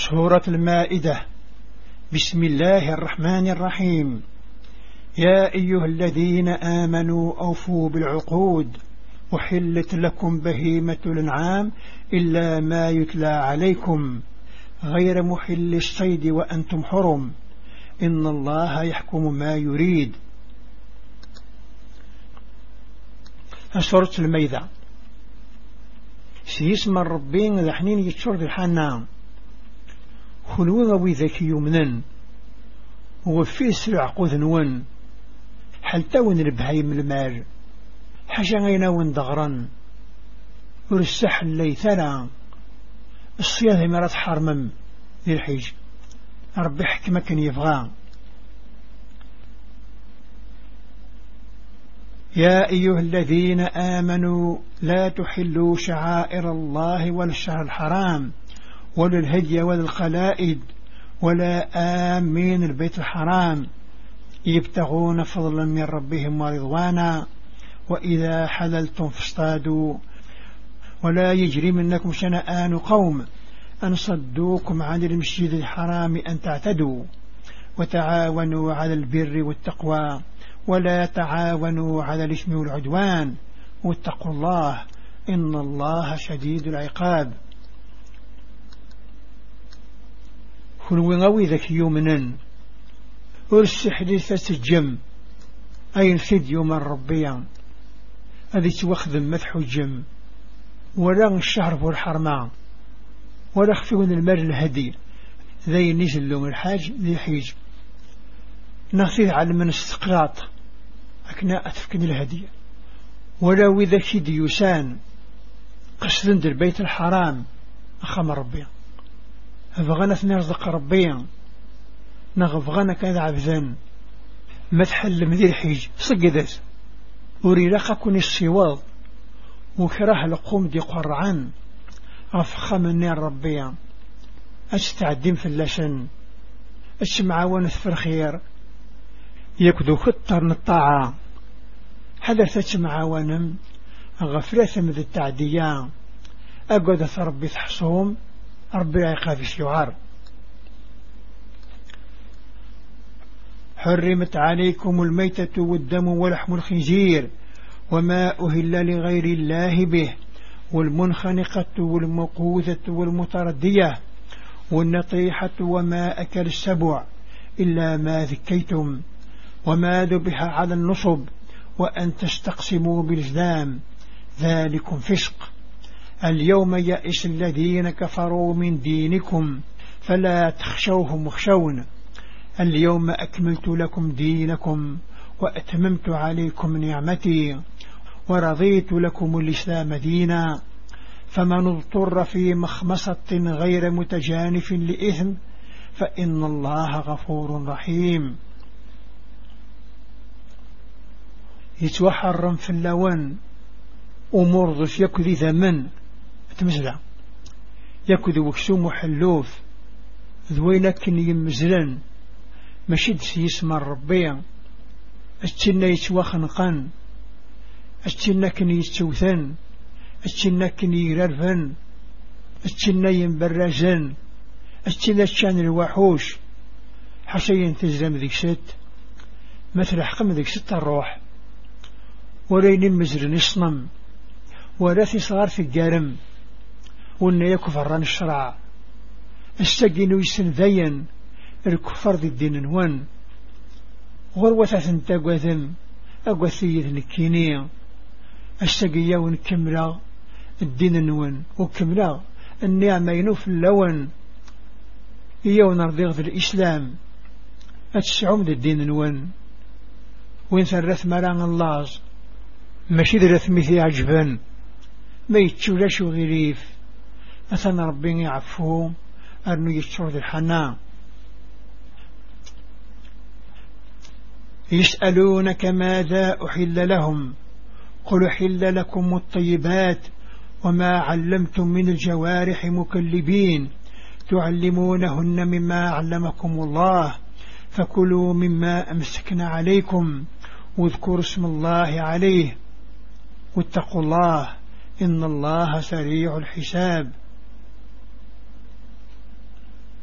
سورة المائدة. بسم الله الرحمن الرحيم. يا أيها الذين آمنوا أوفوا بالعقود وحلت لكم بهيمة الأنعام إلا ما يتلى عليكم غير محل الصيد وأنتم حرم إن الله يحكم ما يريد. سورة المائدة. سيسمى الربين ذا حنين يتشرد الحنان خلونا وذاك يمنن وفي سرع قذنون حلتاون البهايم المال حاجة غيناون دغرا ورسح الليثلا الصياد مرات حرمم ذي الحيج ربي حكمة كان يبغى. يا أيها الذين آمنوا لا تحلوا شعائر الله ولا الشهر الحرام ولا الهدي ولا القلائد ولا آمين البيت الحرام يبتغون فضلا من ربهم ورضوانا وإذا حللتم فاصطادوا ولا يجرمنكم شنآن قوم أن صدوكم عن المسجد الحرام أن تعتدوا وتعاونوا على البر والتقوى ولا تعاونوا على الإثم والعدوان واتقوا الله إن الله شديد العقاب. كلوا غوي ذاك يومنا ورسح لثة الجم أي نفيد يوم الربيع هذه توخذ مدح الجم ولا الشهر في الحرمة ولا خفيون المال الهدي ذي نزل لهم الحاج ذي حيج نغثيث على من استقلاط أكنا أتفكن الهدية ولا وذا كيد يسان قصدن در بيت الحرام أخام ربيع أبغانا نرزق ربيا نغفغانا كذا عبذان مدحل مذي الحيج صقدت وري لقكن السواض وكره لقوم دي قرعان أفخى مني ربيا أستعدين في اللسن أسمعون في الخير يكدو خطر الطاعة حدثت معاونم غفلة من التعدية أقدت ربي تحصوم ربي العقاب شعار. حرمت عليكم الميتة والدم ولحم الخنزير وما أهل لغير الله به والمنخنقة والمقوذة والمتردية والنطيحة وما أكل السبع إلا ما ذكيتم وما ذبح على النصب وأن تستقسموا بالإزلام ذلكم فسق. اليوم يئس الذين كفروا من دينكم فلا تخشوهم واخشون اليوم أكملت لكم دينكم وأتممت عليكم نعمتي ورضيت لكم الإسلام دينا فمن اضطر في مخمصة غير متجانف لإثم فإن الله غفور رحيم. يتوحرم في اللون ومرضف يكذي ثمن تمزلع يكذي وكسوم وحلوف ذوينك يمزلن مشد سيسمى الربيع أتشنا يتوخنقن أتشنا كن يتوثن أتشنا كن يررفن أتشنا ينبرزن أتشنا تشان الوحوش حشين تزلم ذيك ست مثل حقم ذيك ست الروح ولين مزرن يصنم ولا صغار في الجارم وإن يكفران الشرع استجنوا يسنذين الكفر ذي الدين نوان غروة تنتقوذم أقوثية نكينية استجيا ونكملا الدين نوان وكملا النعمة ينوف اللون إياو نرضيغ ذي الإسلام أتسعوم ذي الدين نوان وين ثرث مران الله ماشي ذرث مثي عجبان ما يتشولاش غريف مثلا ربي يعفو أنه يتشرد الحنان. يسألونك ماذا أحل لهم قل أحل لكم الطيبات وما علمتم من الجوارح مكلبين تعلمونهن مما علمكم الله فكلوا مما أمسكن عليكم واذكروا اسم الله عليه واتقوا الله إن الله سريع الحساب.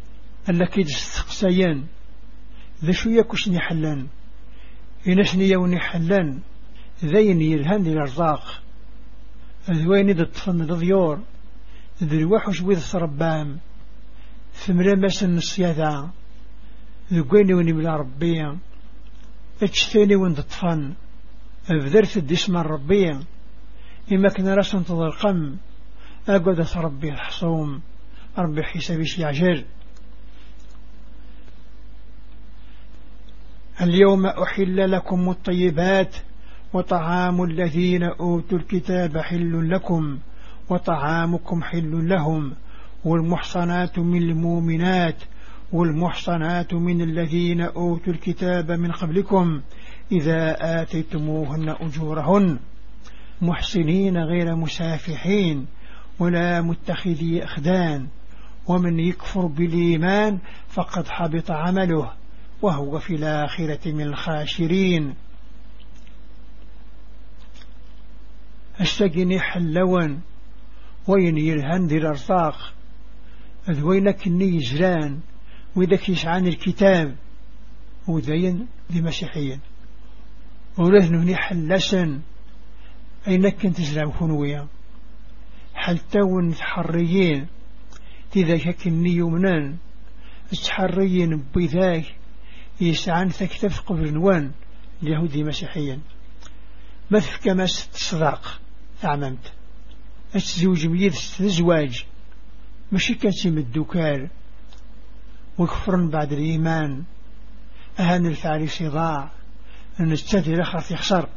ألا كيد استقسيان ذا شوية كشني حلان إنشني يوني حلان ذين يلهان دي الأرزاق ذوين ذا الطفن ذا ضيور ذا الوحش وذا صربام ثمرا مسن الصيادة ذوين وني بلا ربيا اتشتيني وين الطفن بذرت الدسم الربيا إما كنا راسا تضرقم أقعد ربي الحصوم ربي حسابي يعجل. اليوم أحل لكم الطيبات وطعام الذين أوتوا الكتاب حل لكم وطعامكم حل لهم والمحصنات من المؤمنات والمحصنات من الذين أوتوا الكتاب من قبلكم إذا آتيتموهن أجورهن محصنين غير مسافحين ولا متخذي أخدان ومن يكفر بالإيمان فقد حبط عمله وهو في الآخرة من الخاسرين. استجني حلوان وين يلهن ذي الأرزاق ذوينك الني جران وذاك يسعان الكتاب وذين ذي مسيحيين ولهن حلسا أينك كنت زرام خنويا حتى ونتحريين تذاك الني يمنان تحريين بذاك يسعان ثكتف قبل نوان اليهودي مسيحيا مثل كما تصداق أعممت الزوج ميد الزواج ماشي كنسيم الدكار وكفرن بعد الإيمان أهان الفارس ضاع أن الستذر أخر يخسر.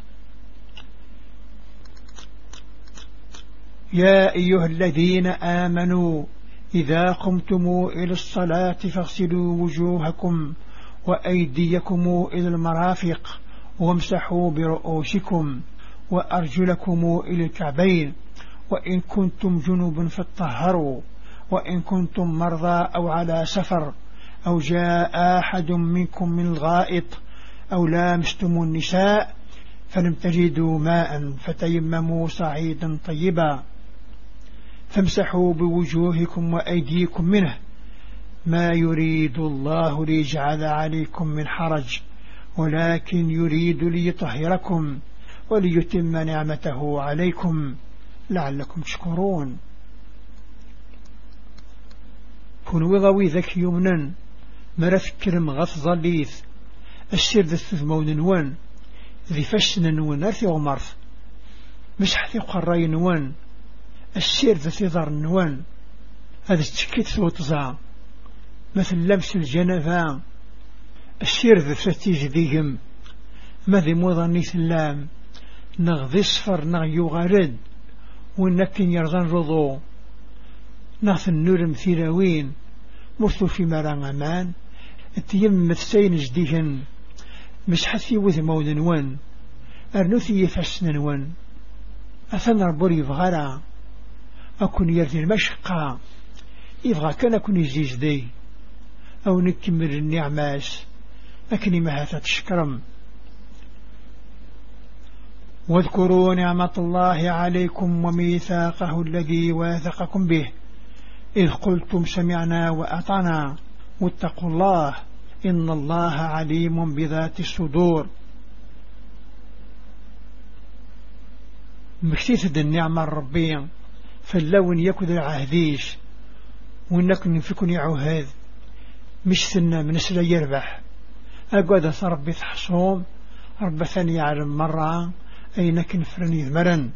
يا أيها الذين آمنوا إذا قمتم إلى الصلاة فاغسلوا وجوهكم وأيديكم إلى المرافق وامسحوا برؤوسكم وأرجلكم إلى الكعبين وإن كنتم جنوبا فاطهروا وإن كنتم مرضى أو على سفر أو جاء أحد منكم من الغائط أو لامستم النساء فلم تجدوا ماء فتيمموا صعيدا طيبا فامسحوا بوجوهكم وأيديكم منه ما يريد الله ليجعل عليكم من حرج ولكن يريد ليطهركم وليتم نعمته عليكم لعلكم تشكرون. كونوا ضوي ذاك يمنا مرا فكر مغث ظليث السير ذا الثمون نوان ذي فشن نوان أرثي ومرث مش حثي قراي نوان السير ذا ثيضر نوان هذا التكيت ثوتزا مثل لمس الجنفان السير ذا فتيج ذيهم ماذي موضني ثلام نغذي صفر نغيو غارد ونكن يرضان رضو نغث النور مثيراوين مرثو في مران أمان التيم مثسين جديهن مش حثي وذمون نوان أرنوثي يفسن نوان أثنى ربوري بغارا أكون يرثي المشقة يبغى كان أكون يزيز دي أو نكمل النعماس أكني مهاثة تشكرم. واذكروا نعمة الله عليكم وميثاقه الذي واثقكم به إذ قلتم سمعنا وأطعنا واتقوا الله إن الله عليم بذات الصدور. مكتثد النعمة الربية فاللون يكد العهديش وإنك نفكني عهد مش سنة من سلا يربح أقعد ربي تحصوم رب ثاني على المرة أينك نفرني ذمرا.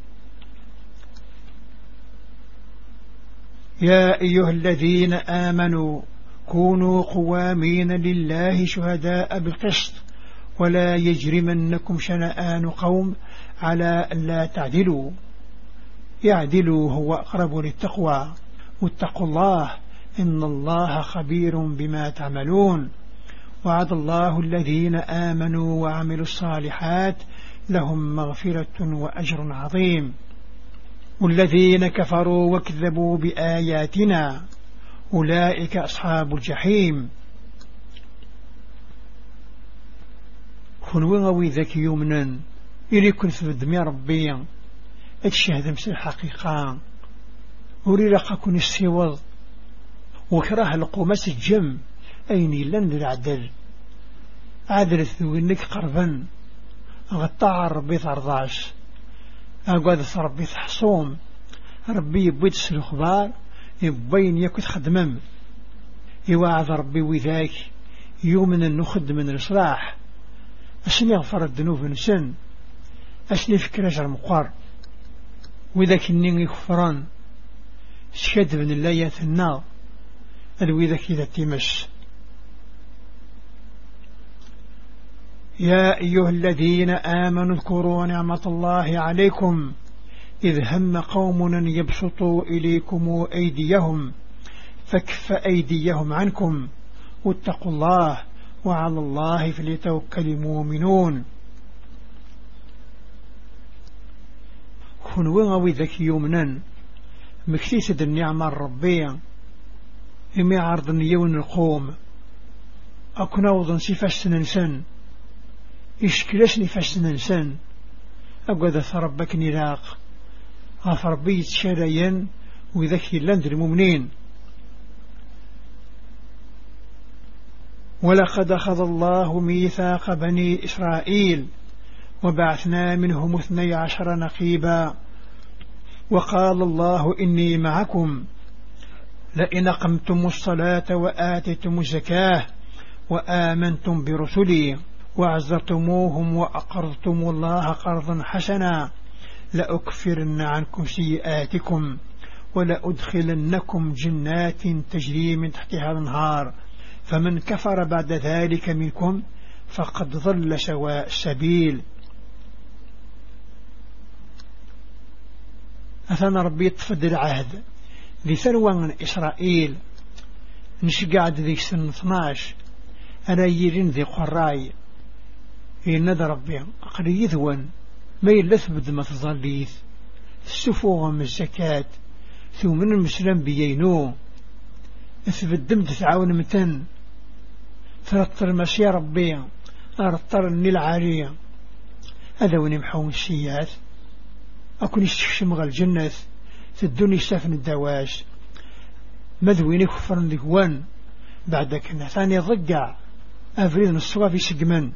يا أيها الذين آمنوا كونوا قوامين لله شهداء بالقسط ولا يجرمنكم شنآن قوم على ألا تعدلوا يعدلوا هو أقرب للتقوى واتقوا الله إن الله خبير بما تعملون. وعد الله الذين آمنوا وعملوا الصالحات لهم مغفرة وأجر عظيم والذين كفروا وكذبوا بآياتنا أولئك أصحاب الجحيم. خنوغوي ذاك يومنا إلي كنت في الدمي ربي اتشهد مثل الحقيقة وري لقاكن السيوض وكراه القومس الجم أين لن العدل عدل ثوينك قربا غطاع ربي ثرضاش أقعد ربي حصوم ربي يبويد الخبار يبين يكوت خدمم يوعظ ربي وذاك يومنا نخد من الإصلاح أشن يغفر الذنوب نسن أشن يفكر أجر مقار وذاك النين يغفران شكد من الله النار الوذاك إذا تمش. يا أيها الذين آمنوا اذكروا نعمة الله عليكم إذ هم قوم أن يبسطوا إليكم أيديهم فكف أيديهم عنكم واتقوا الله وعلى الله فليتوكل المؤمنون. خنوين وذاك يومنا مكتسد النعمة الربية إمي عرض يون القوم أكنوضا سفاش ننسان إشكلاش نفاش ننسان أقعد ثربك نراق غفر بيت شريا وذاك لند المؤمنين. ولقد أخذ الله ميثاق بني إسرائيل وبعثنا منهم 12 نقيبا وقال الله إني معكم لئن أقمتم الصلاة وآتيتم الزكاة وآمنتم برسلي وعزرتموهم وأقرضتم الله قرضا حسنا لأكفرن عنكم سيئاتكم ولأدخلنكم جنات تجري من تحتها الأنهار فمن كفر بعد ذلك منكم فقد ضل سواء السبيل. أثنى ربي يتفد العهد ذي ثروة من إسرائيل نشقعد ذي سنة 12 أنا يرين ذي قراي إن ربي أقري يذون ما يلث بدمة ظليث السفوغ من الزكاة ثم من المسلم بيينو اثبدمت تعاون متن ترطر ماشي ربي أرطر العالية هذا ونمحون السيئات أكون استشمغ الجنة تدوني سافن الدواش مذويني كفر ذكوان بعد كنا ثاني ضقع أفريد نصوى في سجمن.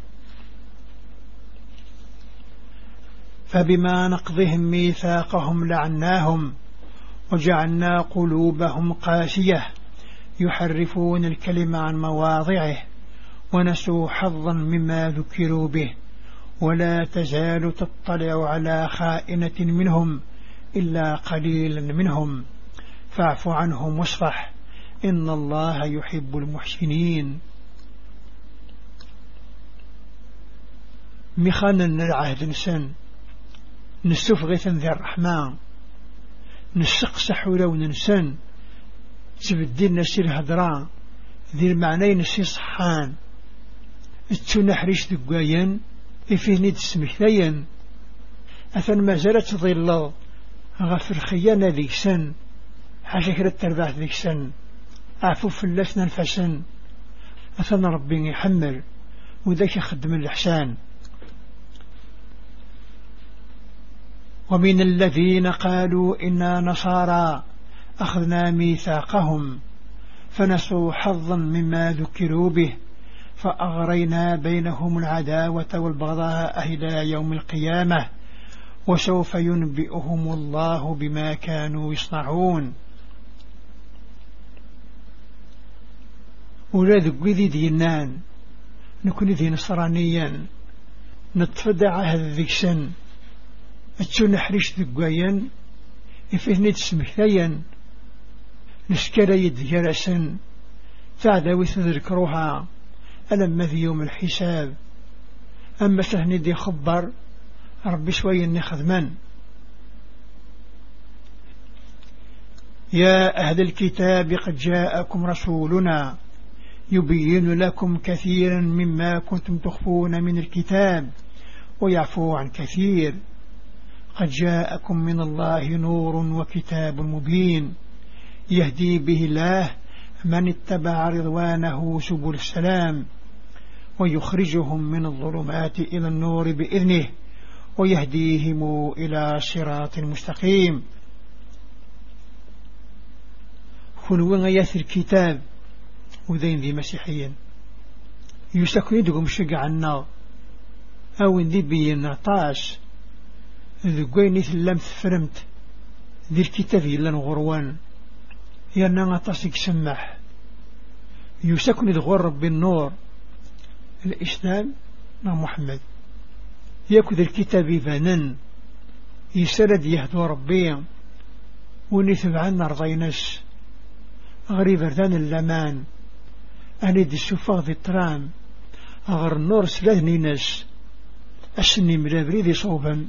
فبما نقضهم ميثاقهم لعناهم وجعلنا قلوبهم قاسية يحرفون الكلمة عن مواضعه ونسوا حظا مما ذكروا به ولا تزال تطلع على خائنة منهم إلا قليلا منهم فاعف عنهم واصفح إن الله يحب المحسنين. مخانا العهد نسان نستفغث ذي الرحمن نسقسح ولو ننسان تبدل نسير هدران ذي المعنى نسير صحان التنحرش دقايا إفيه نيد السمكتين أثن ما زالت ظل غفر خيانة ذيك سن حاجة كرة ترباح ذيك سن أعفو فلسنا الفسن أثن ربي يحمل وذاك يخدم الإحسان. ومن الذين قالوا إنا نصارى أخذنا ميثاقهم فنسوا حظا مما ذكروا به فأغرينا بينهم العداوة والبغضاء إلى يوم القيامة وسوف ينبئهم الله بما كانوا يصنعون. أولاد قذي دينان نكون ذي نصرانيا نتفدع هذا ذيكسن التنحرش ذقايا إفهني تسمكتين نسكر يد جرسا تعداوي تذكروها ألم ذي يوم الحساب أما سهني دي خبر ربي شوي ناخذ من. يا أهل الكتاب قد جاءكم رسولنا يبين لكم كثيرا مما كنتم تخفون من الكتاب ويعفو عن كثير قد جاءكم من الله نور وكتاب مبين يهدي به الله من اتبع رضوانه سبل السلام ويخرجهم من الظلمات إلى النور بإذنه ويهديهم إلى صراط مستقيم. كونوا غياث الكتاب وذين ذي مسيحيين يسكن يدقم شقعنا أو ذي بينا طاش ذقوين ثلم فرمت ذي الكتاب يلا غروان يرنا غطاسك سمح يسكن يدغرب بالنور الإسلام مع محمد يأخذ الكتاب فانن يسرد يهدو ربي ونثب عنا رضينش غريب ردان اللمان أنيد السفاق ذي الترام أغر النور سلاذني ناس أسني مرابريدي صوبا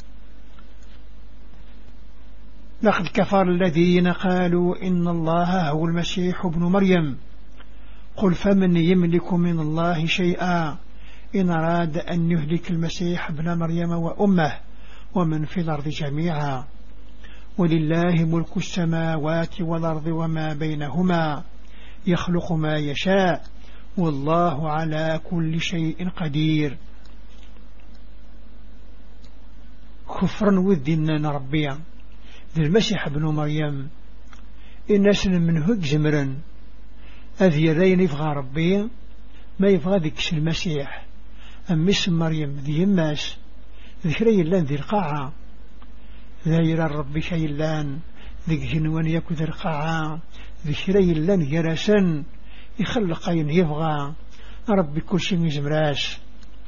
لقد كفر الذين قالوا إن الله هو المسيح ابن مريم قل فمن يملك من الله شيئا إن أراد أن يهلك المسيح ابن مريم وأمه ومن في الأرض جميعا ولله ملك السماوات والأرض وما بينهما يخلق ما يشاء والله على كل شيء قدير. كفرا وذنا ربيا ذي المسيح ابن مريم الناس من هج زمرا أذي رين يفغى ربي ما يفغى ذيك المسيح أم اسم مريم ذي يماس ذكري اللان ذي القاعة ذاير الرب شيء اللان ذيك جنوان يكو ذي القاعة ذكري اللان يرسن يخلق ين يفغى ربي كل شيء مزمراش.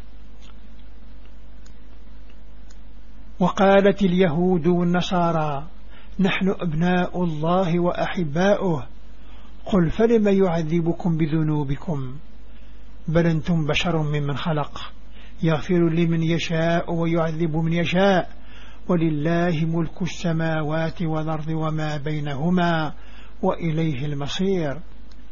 وقالت اليهود والنصارى نحن أبناء الله وأحباؤه قل فلم يعذبكم بذنوبكم بل أنتم بشر ممن خلق يغفر لمن يشاء ويعذب من يشاء ولله ملك السماوات والأرض وما بينهما وإليه المصير.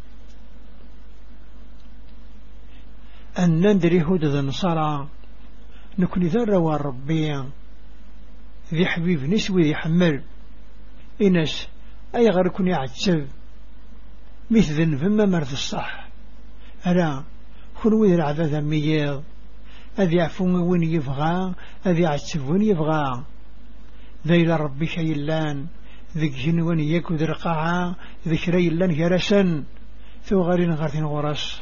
أن ندري هدد النصارى نكون ذروا الربي ذي حبيب نسوي ذي حمل إنس أي غيركن يعتسب مثل فما مرض الصح ألا خلوذ العذاب مياض أذي عفون وين يبغى أذي عتسب وين يبغى ذيل ربي شيء اللان ذيك جنوان يكو ذي رقاعة ذكري اللان يرسن ثو غارين غارتين غرس.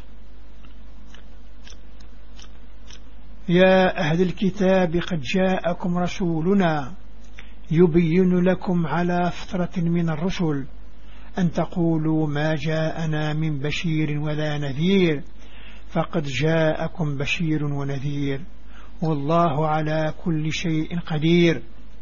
يا أهل الكتاب قد جاءكم رسولنا يبين لكم على فترة من الرسل أن تقولوا ما جاءنا من بشير ولا نذير فقد جاءكم بشير ونذير والله على كل شيء قدير.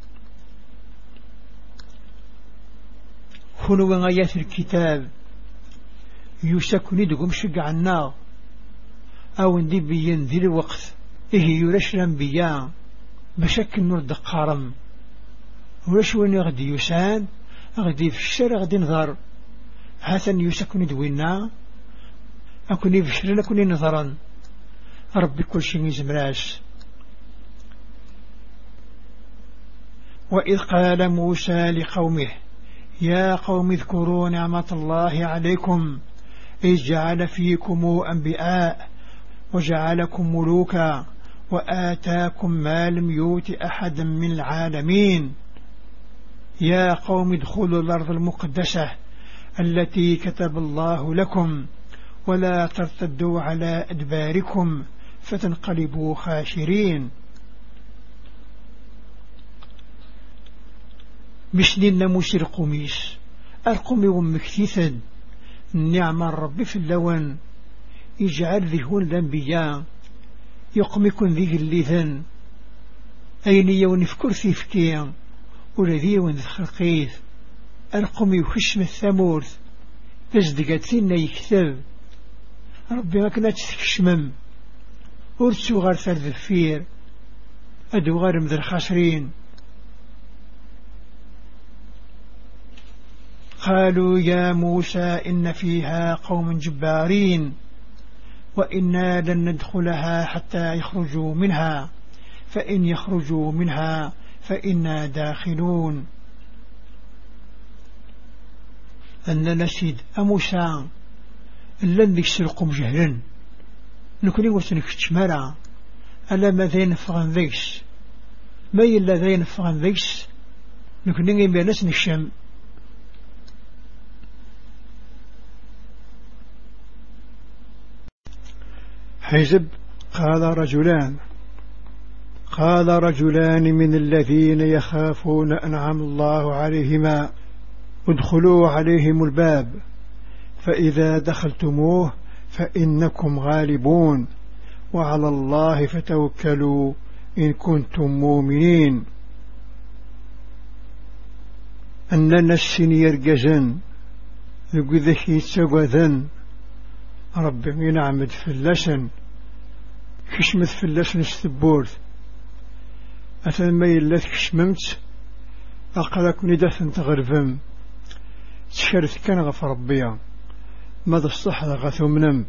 خلوا غايات الكتاب يسكن يدقم شقع النار أو ندبين ذي الوقت إيه يرش الأنبياء بشكل نرد قارم ورش وين غدي يسان غدي في الشارع غدي نظر حسن يسكن دوينا أكوني في الشارع أكوني نظرا ربي كل شيء يزمراش. وإذ قال موسى لقومه يا قوم اذكروا نعمة الله عليكم إذ جعل فيكم أنبياء وجعلكم ملوكا وآتاكم ما لم يؤت أحدا من العالمين يا قوم ادخلوا الأرض المقدسة التي كتب الله لكم ولا ترتدوا على أدباركم فتنقلبوا خاسرين. مشنين موسى القميس القمي ومكتثد نعم الرب في اللون يجعل ذهون الأنبياء يقمكن ذي الليثن أين يون في كرسي فكيا ولذي ون خلقيث القمي وخشم الثمورث تزدقت ثنا يكتب ربي ما كانت تكشمم ورسو غار ثالث الفير أدو غار مذر خاسرين. قالوا يا موسى إن فيها قوم جبارين وإنا لن ندخلها حتى يخرجوا منها فإن يخرجوا منها فإنا داخلون. أن نسيد أموسى لن يسرقوا جهلا نكوني وسنكتش مرا ألا ما ذين فغن ذيس ما إلا ذين فغن ذيس نكوني بنس نشم حزب. قال رجلان من الذين يخافون أنعم الله عليهما ادخلوا عليهم الباب فإذا دخلتموه فإنكم غالبون وعلى الله فتوكلوا إن كنتم مؤمنين. أننا السنير جزن ذكي يتسقذن ربي ينعمد في اللسن كشمت في اللسن استبورت أثنما يلات كشممت أقلك ندثن تغرفم تشرت كان غف ربيا ماذا الصح غثو منم.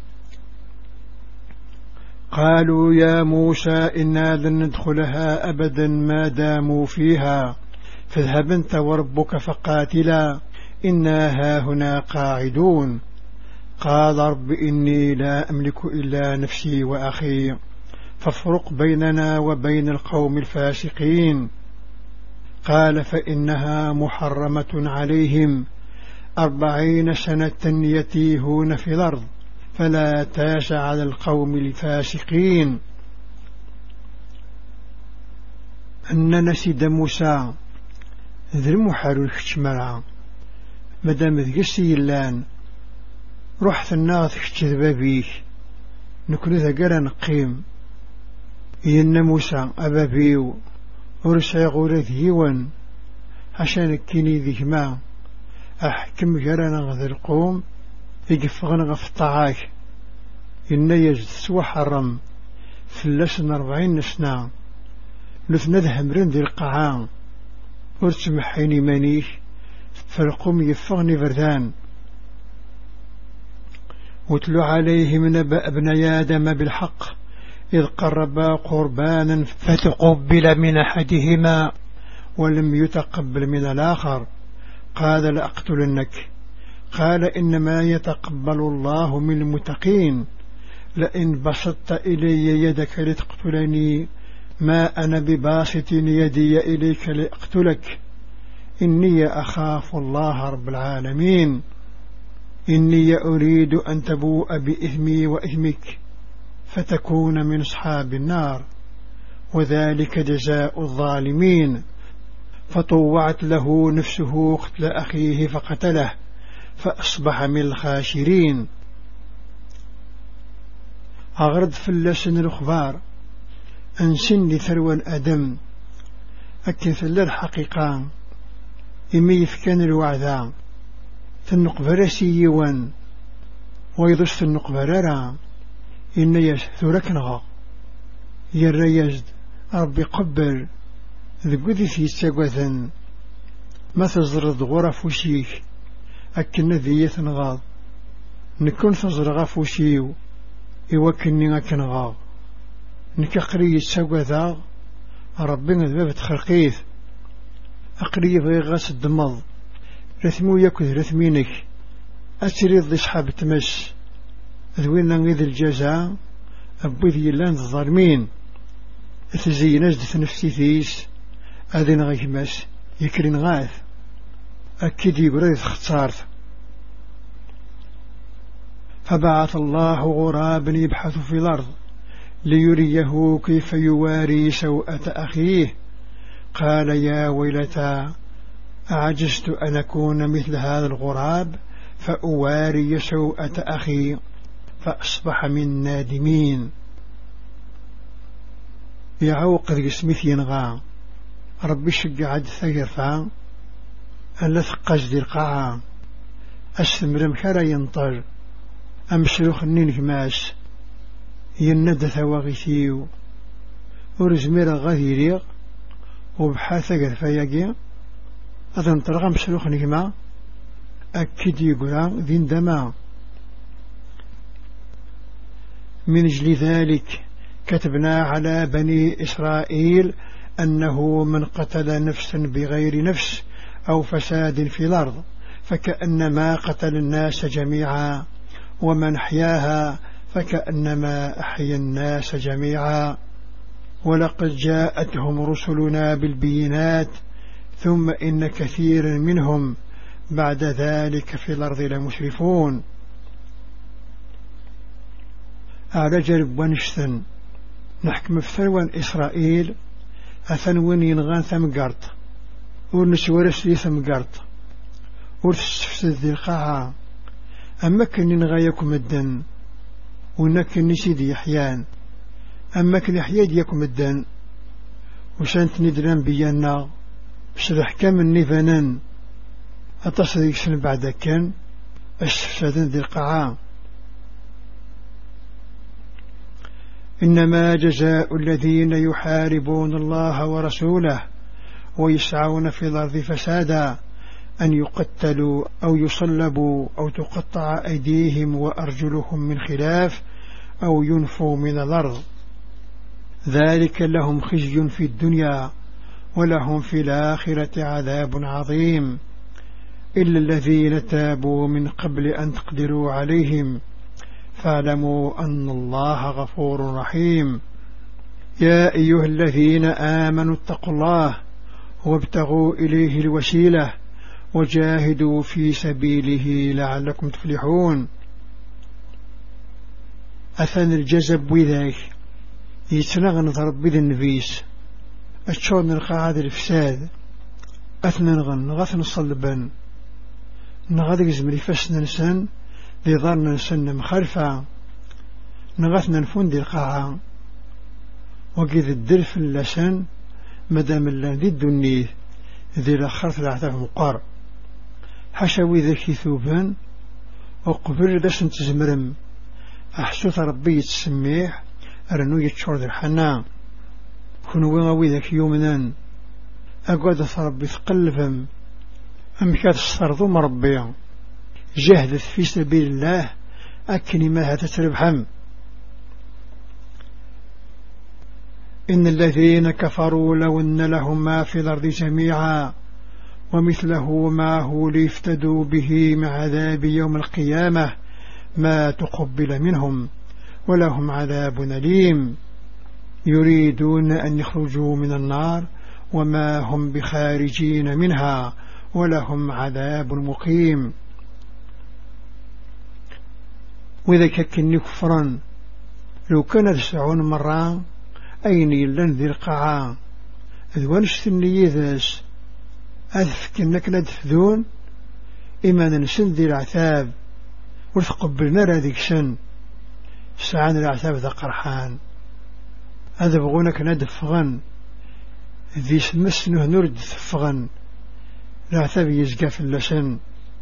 قالوا يا موسى إنا لن ندخلها أبدا ما داموا فيها فاذهب أنت وربك فقاتلا إنا هاهنا قاعدون. قال رب إني لا أملك إلا نفسي وأخي فافرق بيننا وبين القوم الفاسقين. قال فإنها محرمة عليهم 40 سنة يتيهون في الأرض فلا تاس على القوم الفاسقين. أن نسيد موسى ذي المحارو الكتمرع مدام ذي اللان رحت الناس كتذبا بيك نكون ذا نقيم إن موسى أبابيو ورسا غور ذيوان عشان كيني ذيكما أحكم جرانا غذي القوم يقفغن غف الطعاك إن يجد سوى حرم في اللسن 40 سنة نثنى ذهمرين ذي القاعان ورسمحيني مانيش فالقوم يفغني فردان. واتلو عليهم نبأ ابن آدم بالحق إذ قربا قربانا فتقبل من أحدهما ولم يتقبل من الآخر قال لأقتلنك قال إنما يتقبل الله من المتقين لئن بسطت إلي يدك لتقتلني ما أنا بباسط يدي إليك لأقتلك إني أخاف الله رب العالمين. إني أريد أن تبوء بإثمي وإثمك فتكون من أصحاب النار وذلك جزاء الظالمين. فطوعت له نفسه قتل أخيه فقتله فأصبح من الخاسرين. أغرد في اللسن الأخبار أنسن ثروى أدم أكن في الحقيقة إمي كان الوعدان النقبرة سيوان ويضش النقبرة إن يثركنغا يرى يجد ربي قبل ذقذي في ساقوثا ما تزرد غرف وشيك أكن ذي يثنغاض نكون تزرغ فوشيو إوكني أكنغاض نكقري ساقوثا ربي ذبابة خرقيث أقري غاس الدمض رثمو يكذ رثمينك أتريد ذي صحاب تمس ذوين نغيذ الجزاء أبوذ يلان الظالمين أتزين أجدث نفسي ثيس أذن غيمس يكرين غاث أكيد يقريد اختارت. فبعث الله غرابا يبحث في الأرض ليريه كيف يواري سوءة أخيه قال يا ويلتا أعجزت أن أكون مثل هذا الغراب فأواري سوءة أخي فأصبح من نادمين. يعوق ذي اسمث ينغى ربي شجع ثيرفا ألا ثقاج ذي القاعة أستمر مكارا ينطر أمسلوخ النين كماس يند ثواغيثيو ورزمير غاثيريق وبحاثة قرفاياقيا أذن طرق أمسلوخ نكما أكد يقرا ذين دما. من أجل ذلك كتبنا على بني إسرائيل أنه من قتل نفسا بغير نفس أو فساد في الأرض فكأنما قتل الناس جميعا ومن أحياها فكأنما أحيا الناس جميعا. ولقد جاءتهم رسلنا بالبينات ثم إن كثيرا منهم بعد ذلك في الأرض لمسرفون. على جرب ونشثن نحكم في ثروان إسرائيل أثنون ينغان ثمقرط ورنسورس لي ثمقرط ورتستفسد ذي القاعة أما كن نغايكم الدن ونكن نسيدي يحيان أما كن يحياد يكم الدن وشانت ندران بيانا بسرح كام النفنان أتصدق سن بعد كان استفسدن ذي القاعة إنما جزاء الذين يحاربون الله ورسوله ويسعون في الأرض فسادا أن يقتلوا أو يصلبوا أو تقطع أيديهم وأرجلهم من خلاف أو ينفوا من الأرض ذلك لهم خزي في الدنيا ولهم في الآخرة عذاب عظيم إلا الذين تابوا من قبل أن تقدروا عليهم فاعلموا أن الله غفور رحيم يا أيها الذين آمنوا اتقوا الله وابتغوا إليه الوسيلة وجاهدوا في سبيله لعلكم تفلحون أثن الجزب وذاك يتنغن ضرب بذ النفيس أتشون القاعدة الفساد أثنغن غثن الصلبان نغادق زمري فسنا نسان ذي ظرنا نسن مخالفة نغثنا نفون دي القاعة وقيد الدرف اللسان مدام اللان ذي الدنيه ذي الأخرت العتاف مقار حشاوي ذاكي ثوبان وقبر داس تزمرم أحسوث ربي يتسميح أرنو يتشور ذي الحنان كنوا غاوي ذاك يومنان أقعد ربي ثقلفم أم كاد استرضو مربيا جهدت في سبيل الله أكني ما هتتربحم إن الذين كفروا لو أن لهم ما في الأرض جميعا ومثله ما هو ليفتدوا به مع عذاب يوم القيامة ما تقبل منهم ولهم عذاب أليم يريدون أن يخرجوا من النار وما هم بخارجين منها ولهم عذاب مقيم وإذا كن كفرا لو كان 90 مرة أين يلن ذي القاعة ذوانش ثنية ذاس أذفكنك ندفذون إما ننسن ذي العذاب وتقبلنا راذيك سن سعان العذاب ذا قرحان هذا بغونك ندفغن ذي سمسنه نرد ثفغن العذاب يزقى في اللسن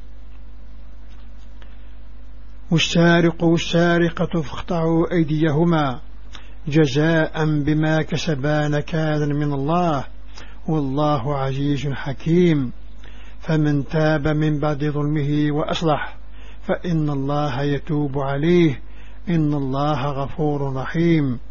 والسارق والسارقة فاقطعوا أيديهما جزاء بما كسبا نكالا من الله والله عزيز حكيم فمن تاب من بعد ظلمه وأصلح فإن الله يتوب عليه إن الله غفور رحيم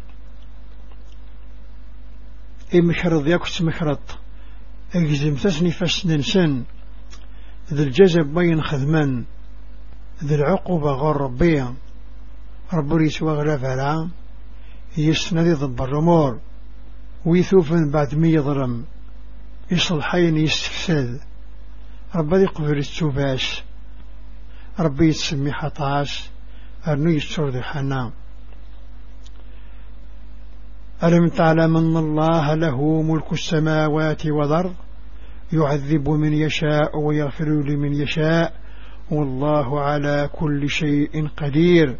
مشرط يكس مشرط اجزم تسني فسننسن ذي الجزب بين خذمن ذي العقوبة غير ربيا ربي يسوى غلاف على يسندي ضب الرمور ويثوفن بعد ما يظلم يصلحين يستفسد ربي يقبل التوباش ربي يتسمي حطاش أرنو يستر ذي الحنان ألم تعلم أن الله له ملك السماوات والأرض يعذب من يشاء ويغفر لمن يشاء والله على كل شيء قدير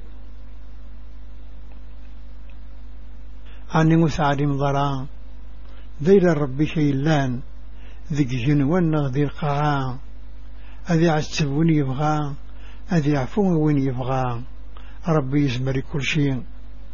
عني مساعدين ضران دير الرب شيلان ذيك جنوان ذي القاعة أذي عسبون يبغى أذي عفون وين يبغى ربي يزمر كل شيء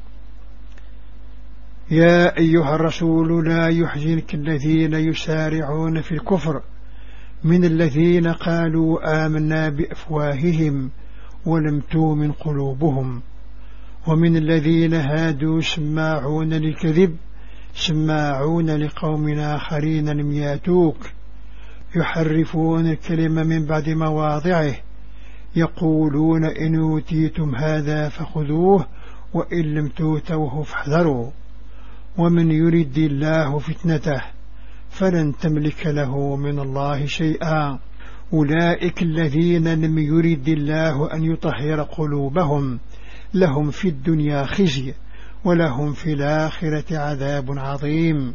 يا أيها الرسول لا يحزنك الذين يسارعون في الكفر من الذين قالوا آمنا بأفواههم ولم تؤمن قلوبهم ومن الذين هادوا سماعون للكذب سماعون لقوم آخرين لم ياتوك يحرفون الكلمة من بعد مواضعه يقولون إن أوتيتم هذا فخذوه وإن لم تؤتوه فاحذروا ومن يرد الله فتنته فلن تملك له من الله شيئا أولئك الذين لم يرد الله أن يطهر قلوبهم لهم في الدنيا خزي ولهم في الآخرة عذاب عظيم.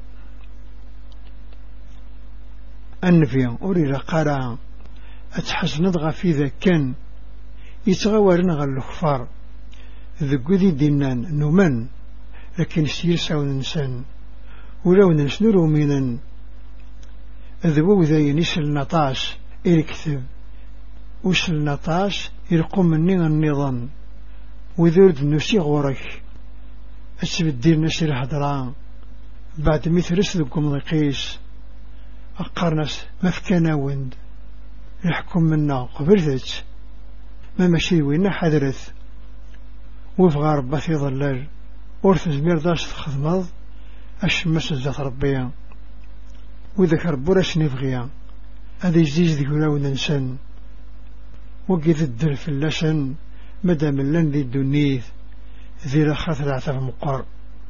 أنفي أريد قرى أتحس نضغى في ذكا يتغورن غير الكفار ذكو ذي دينان نمن لكن سيرسا وننسان ولو نسنرو منا ذبو ذي نسل نطاش إركثب وسل نطاش يرقم مني النظام وذرد نسي غورك أسبدير نسي الهدران بعد مثل رسلكم ضقيس أقرنس مفكنا وند يحكم منا قبرتت ما ماشي وين حذرت وفغار رباثي ظلال ورث زمير داش تخدمض أشمس الزات ربيا وذكر برش نفغيا هذا يزيز ذي ولاو ننسان وقيد الدل في اللسن مدام اللن ذي الدنيث ذي رخاث العتف مقر.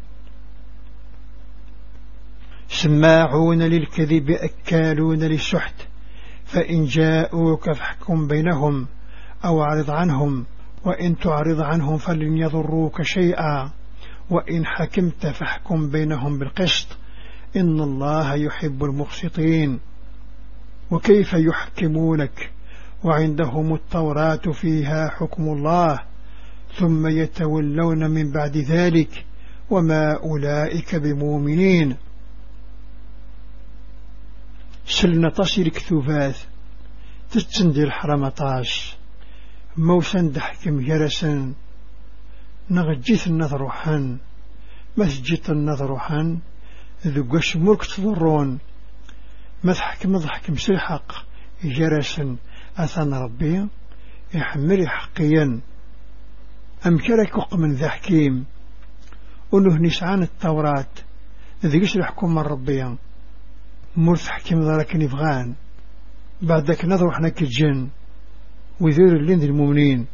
سماعون للكذب أكالون للسحت فإن جاءوك فاحكم بينهم أو أعرض عنهم وإن تعرض عنهم فلن يضروك شيئا وإن حكمت فاحكم بينهم بالقسط إن الله يحب المقسطين. وكيف يحكمونك وعندهم التوراة فيها حكم الله ثم يتولون من بعد ذلك وما أولئك بمؤمنين. سلنا تصير كثوفات تتسندي الحرمطاش موسن دحكم جرسا نغجيث النظر حن مسجيت النظر حن ذقش ملك تضرون مضحكم سلحق جرسا أثان ربي يحمل حقيا أمكرك من ذا حكيم ونه نسعان التوراة ذقش الحكم من ربي مرث حكيم ذلك نفغان بعدك نظر حنك الجن وذير اللين المؤمنين.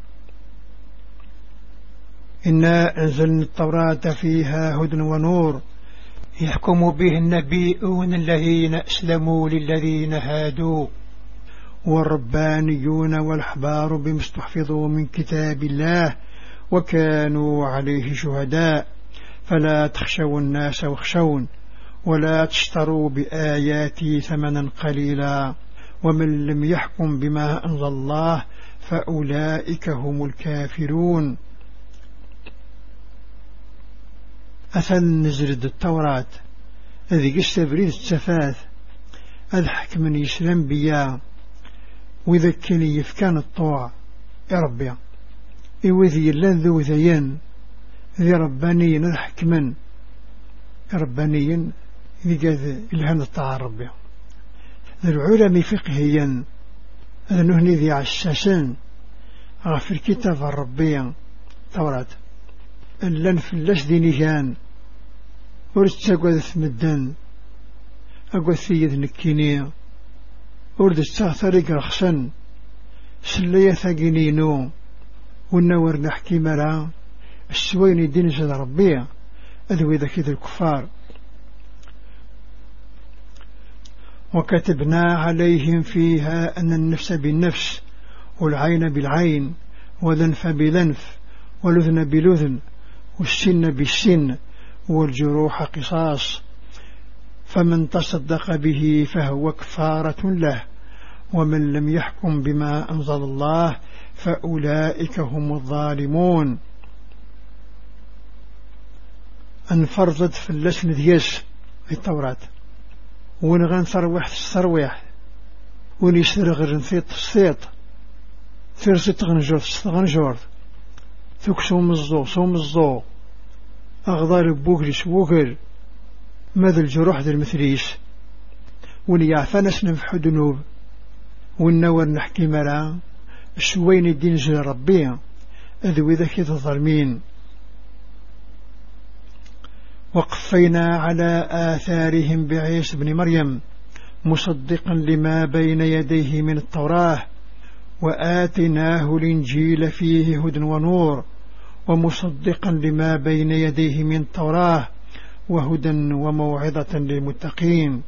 إنا أنزلنا التوراة فيها هدى ونور يحكم به النبيون الذين أسلموا للذين هادوا والربانيون والأحبار بما استحفظوا من كتاب الله وكانوا عليه شهداء فلا تخشوا الناس واخشون ولا تشتروا بآياتي ثمنا قليلا ومن لم يحكم بما أنزل الله فأولئك هم الكافرون. أثل نزرد التوراة هذه قصة بريد التفاث أضحك من يسلم بيا وذكني يفكان الطوع يا ربي إوذي اللان ذو ذيان ذي رباني نضحك من رباني ذي قاذ الهان الطاعة ربي العلماء فقهيا هذا نهني ذي عشاشان غفر كتاب الربية توراة اللان فلاش دي نيجان ورد تاقوذ ثمدان أقوذ ثيذ نكيني ورد استغثرق رخصا سلية ثاقينينو والنور نحكي مرا السوين دين جد ربية أذوي ذا كذا الكفار. وكتبنا عليهم فيها أن النفس بالنفس والعين بالعين والأنف بالأنف والأذن بالأذن والسن بالسن والجروح قصاص فمن تصدق به فهو كفارة له ومن لم يحكم بما أنزل الله فأولئك هم الظالمون. انفرضت في اللسن دياس في التوراة ونغان ثروح الثروح ونيسرغ نثيط الثيط ثيرسيت غنجور ثوك صوم الزو أغضار بوكريس ووكر ماذا الجروح ذا المثليس ونيعفان نفح دنوب والنور نحكي مرا الشوين الدين جل ربي أذوي ذاك الظالمين. وقفينا على آثارهم بعيسى بن مريم مصدقا لما بين يديه من التوراة وآتناه الإنجيل فيه هدى ونور ومصدقا لما بين يديه من التوراة وهدى وموعظة للمتقين.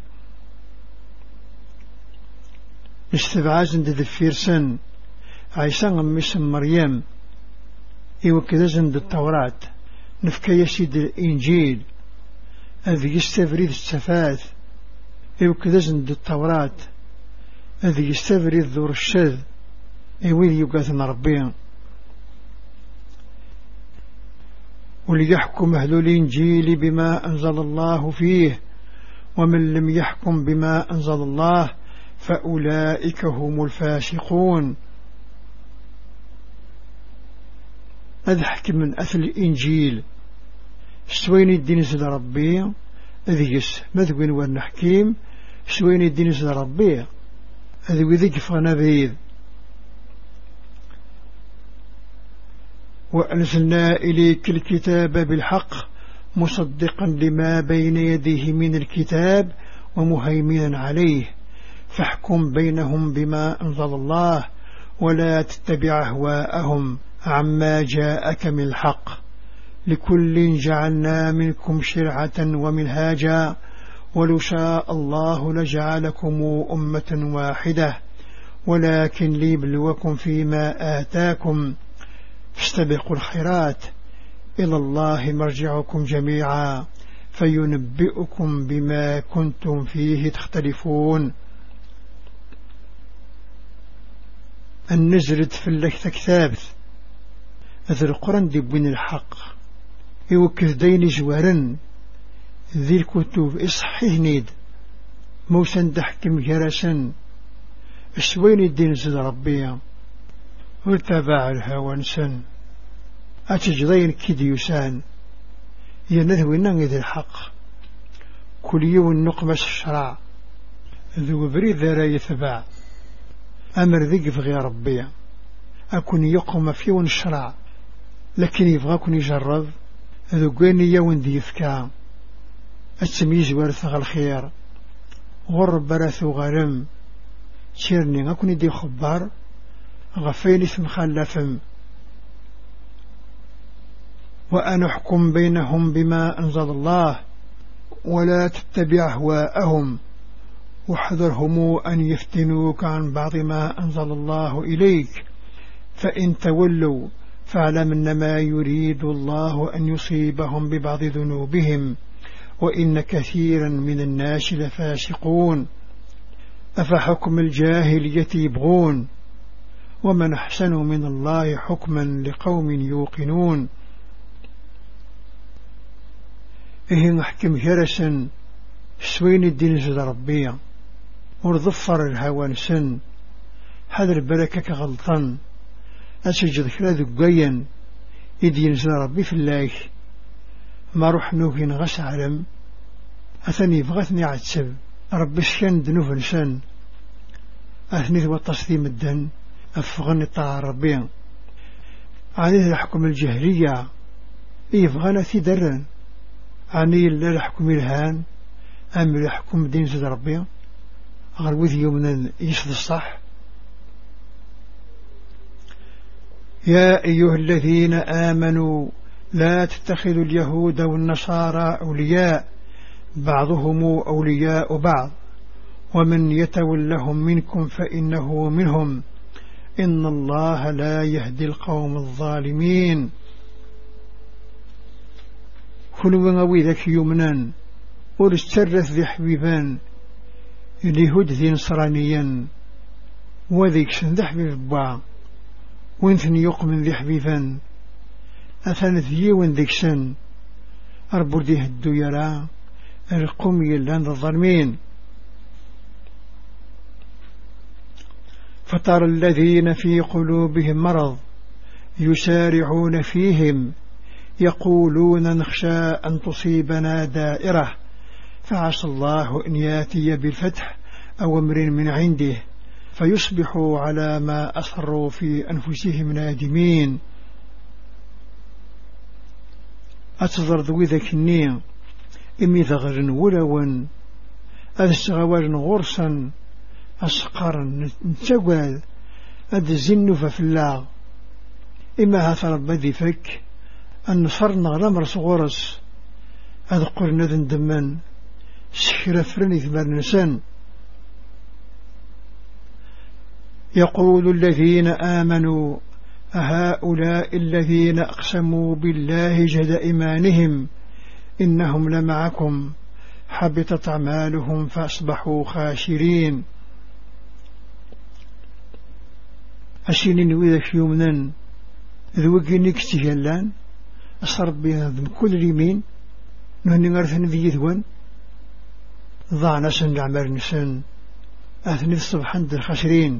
استبعاز ندفير سن عيسى غمس مريم وكذا زند التوراة نفكا يسيد الإنجيل هذه يستفريد السفات وكذا زند التوراة هذه يستفريد ذور الشذ ويل يقاثنا ربيا وليحكم أهل الإنجيل بما أنزل الله فيه ومن لم يحكم بما أنزل الله فأولئك هم الفاسقون. أضحك من أثل الإنجيل سوين الدين زد ربي أذيس مذوين والنحكيم سوين الدين زد ربي أذي ذيك فنبيذ. وأنزلنا إليك الكتاب بالحق مصدقا لما بين يديه من الكتاب ومهيمنا عليه فاحكم بينهم بما أنزل الله ولا تتبع أهواءهم عما جاءك من الحق لكل جعلنا منكم شرعة ومنهاجا ولو شاء الله لجعلكم أمة واحدة ولكن ليبلوكم فيما آتاكم فاستبقوا الخيرات إلى الله مرجعكم جميعا فينبئكم بما كنتم فيه تختلفون. النزرد في اللكثة كتابث هذا القرآن دي بين الحق يوكذ دين جوارا ذي الكتب إصحيه نيد موسى دحكم جرسا السوين الدين زد ربيا واتبع الهوى نسن أتجضين كدي يسان ينذوي نغذ الحق كل يوم نقمس الشرع ذو بريد ذا يتبع أمر ذيك في غير ربيا أكون يقوم فيه الشرع لكن يبغاكن يجرب ذو قيني يوم ديفكا التمييز ورثغ الخير غرب برث غرم شيرني أكون دي خبار غفين اسم خلفهم وأن أحكم بينهم بما أنزل الله ولا تتبع أهواءهم واحذرهم أن يفتنوك عن بعض ما أنزل الله إليك فإن تولوا فاعلم أنما يريد الله أن يصيبهم ببعض ذنوبهم وإن كثيرا من الناس لفاسقون أفحكم الجاهلية يبغون ومن أحسن من الله حكما لقوم يوقنون. إيه نحكم هرسا سوين الدين زد ربيا ورظفر الهوان سن حذر بركك غلطان أسجد كلا ذقيا يدين زد ربي في الله ما روح نوهين غس علم أثني بغثني عتسب ربي شكان دنوف نسان أثني ذو التصديم الدن أفغني طاع ربيا عليه الحكم الجهرية يفغانا في درن عني لا لحكم الهان أم لحكم دين زد ربيا غير يومنا يشد الصح. يا أيها الذين آمنوا لا تتخذوا اليهود والنصارى أولياء بعضهم أولياء بعض ومن يتولهم منكم فإنه منهم إن الله لا يهدي القوم الظالمين. كلوا غوي ذاك يومنا ورسترث ذي حبيبان لهد ذي نصرانيا وذيك سن ذي حبيب با وانثني يقمن ذي حبيبان أثنت يوان ذيك سن أربو ذي هدو يرى القوم يلان الظالمين. فترى الذين في قلوبهم مرض يسارعون فيهم يقولون نخشى أن تصيبنا دائرة فعسى الله أن ياتي بالفتح أو أمر من عنده فيصبحوا على ما أصروا في أنفسهم نادمين. أتظر ذوي ذاك النية إمي ذغر ولوا أذستغوار غرسا أسقرا نتقوال أدزنف في الله إما هثر بذي فك أن صرنا غلمر صغورس أذقر نذن دمان سكر فرني ثمار نسان. يقول الذين آمنوا أهؤلاء الذين أقسموا بالله جهد إيمانهم إنهم لمعكم حبطت أعمالهم فأصبحوا خاسرين. أشيني وذاك يومنا ذوقني كتجلان أصرب بها ذن كل يمين نهني غرثن ذي يذوان ضعنا سن لعمر نسن أثني الصبح عند الخاسرين.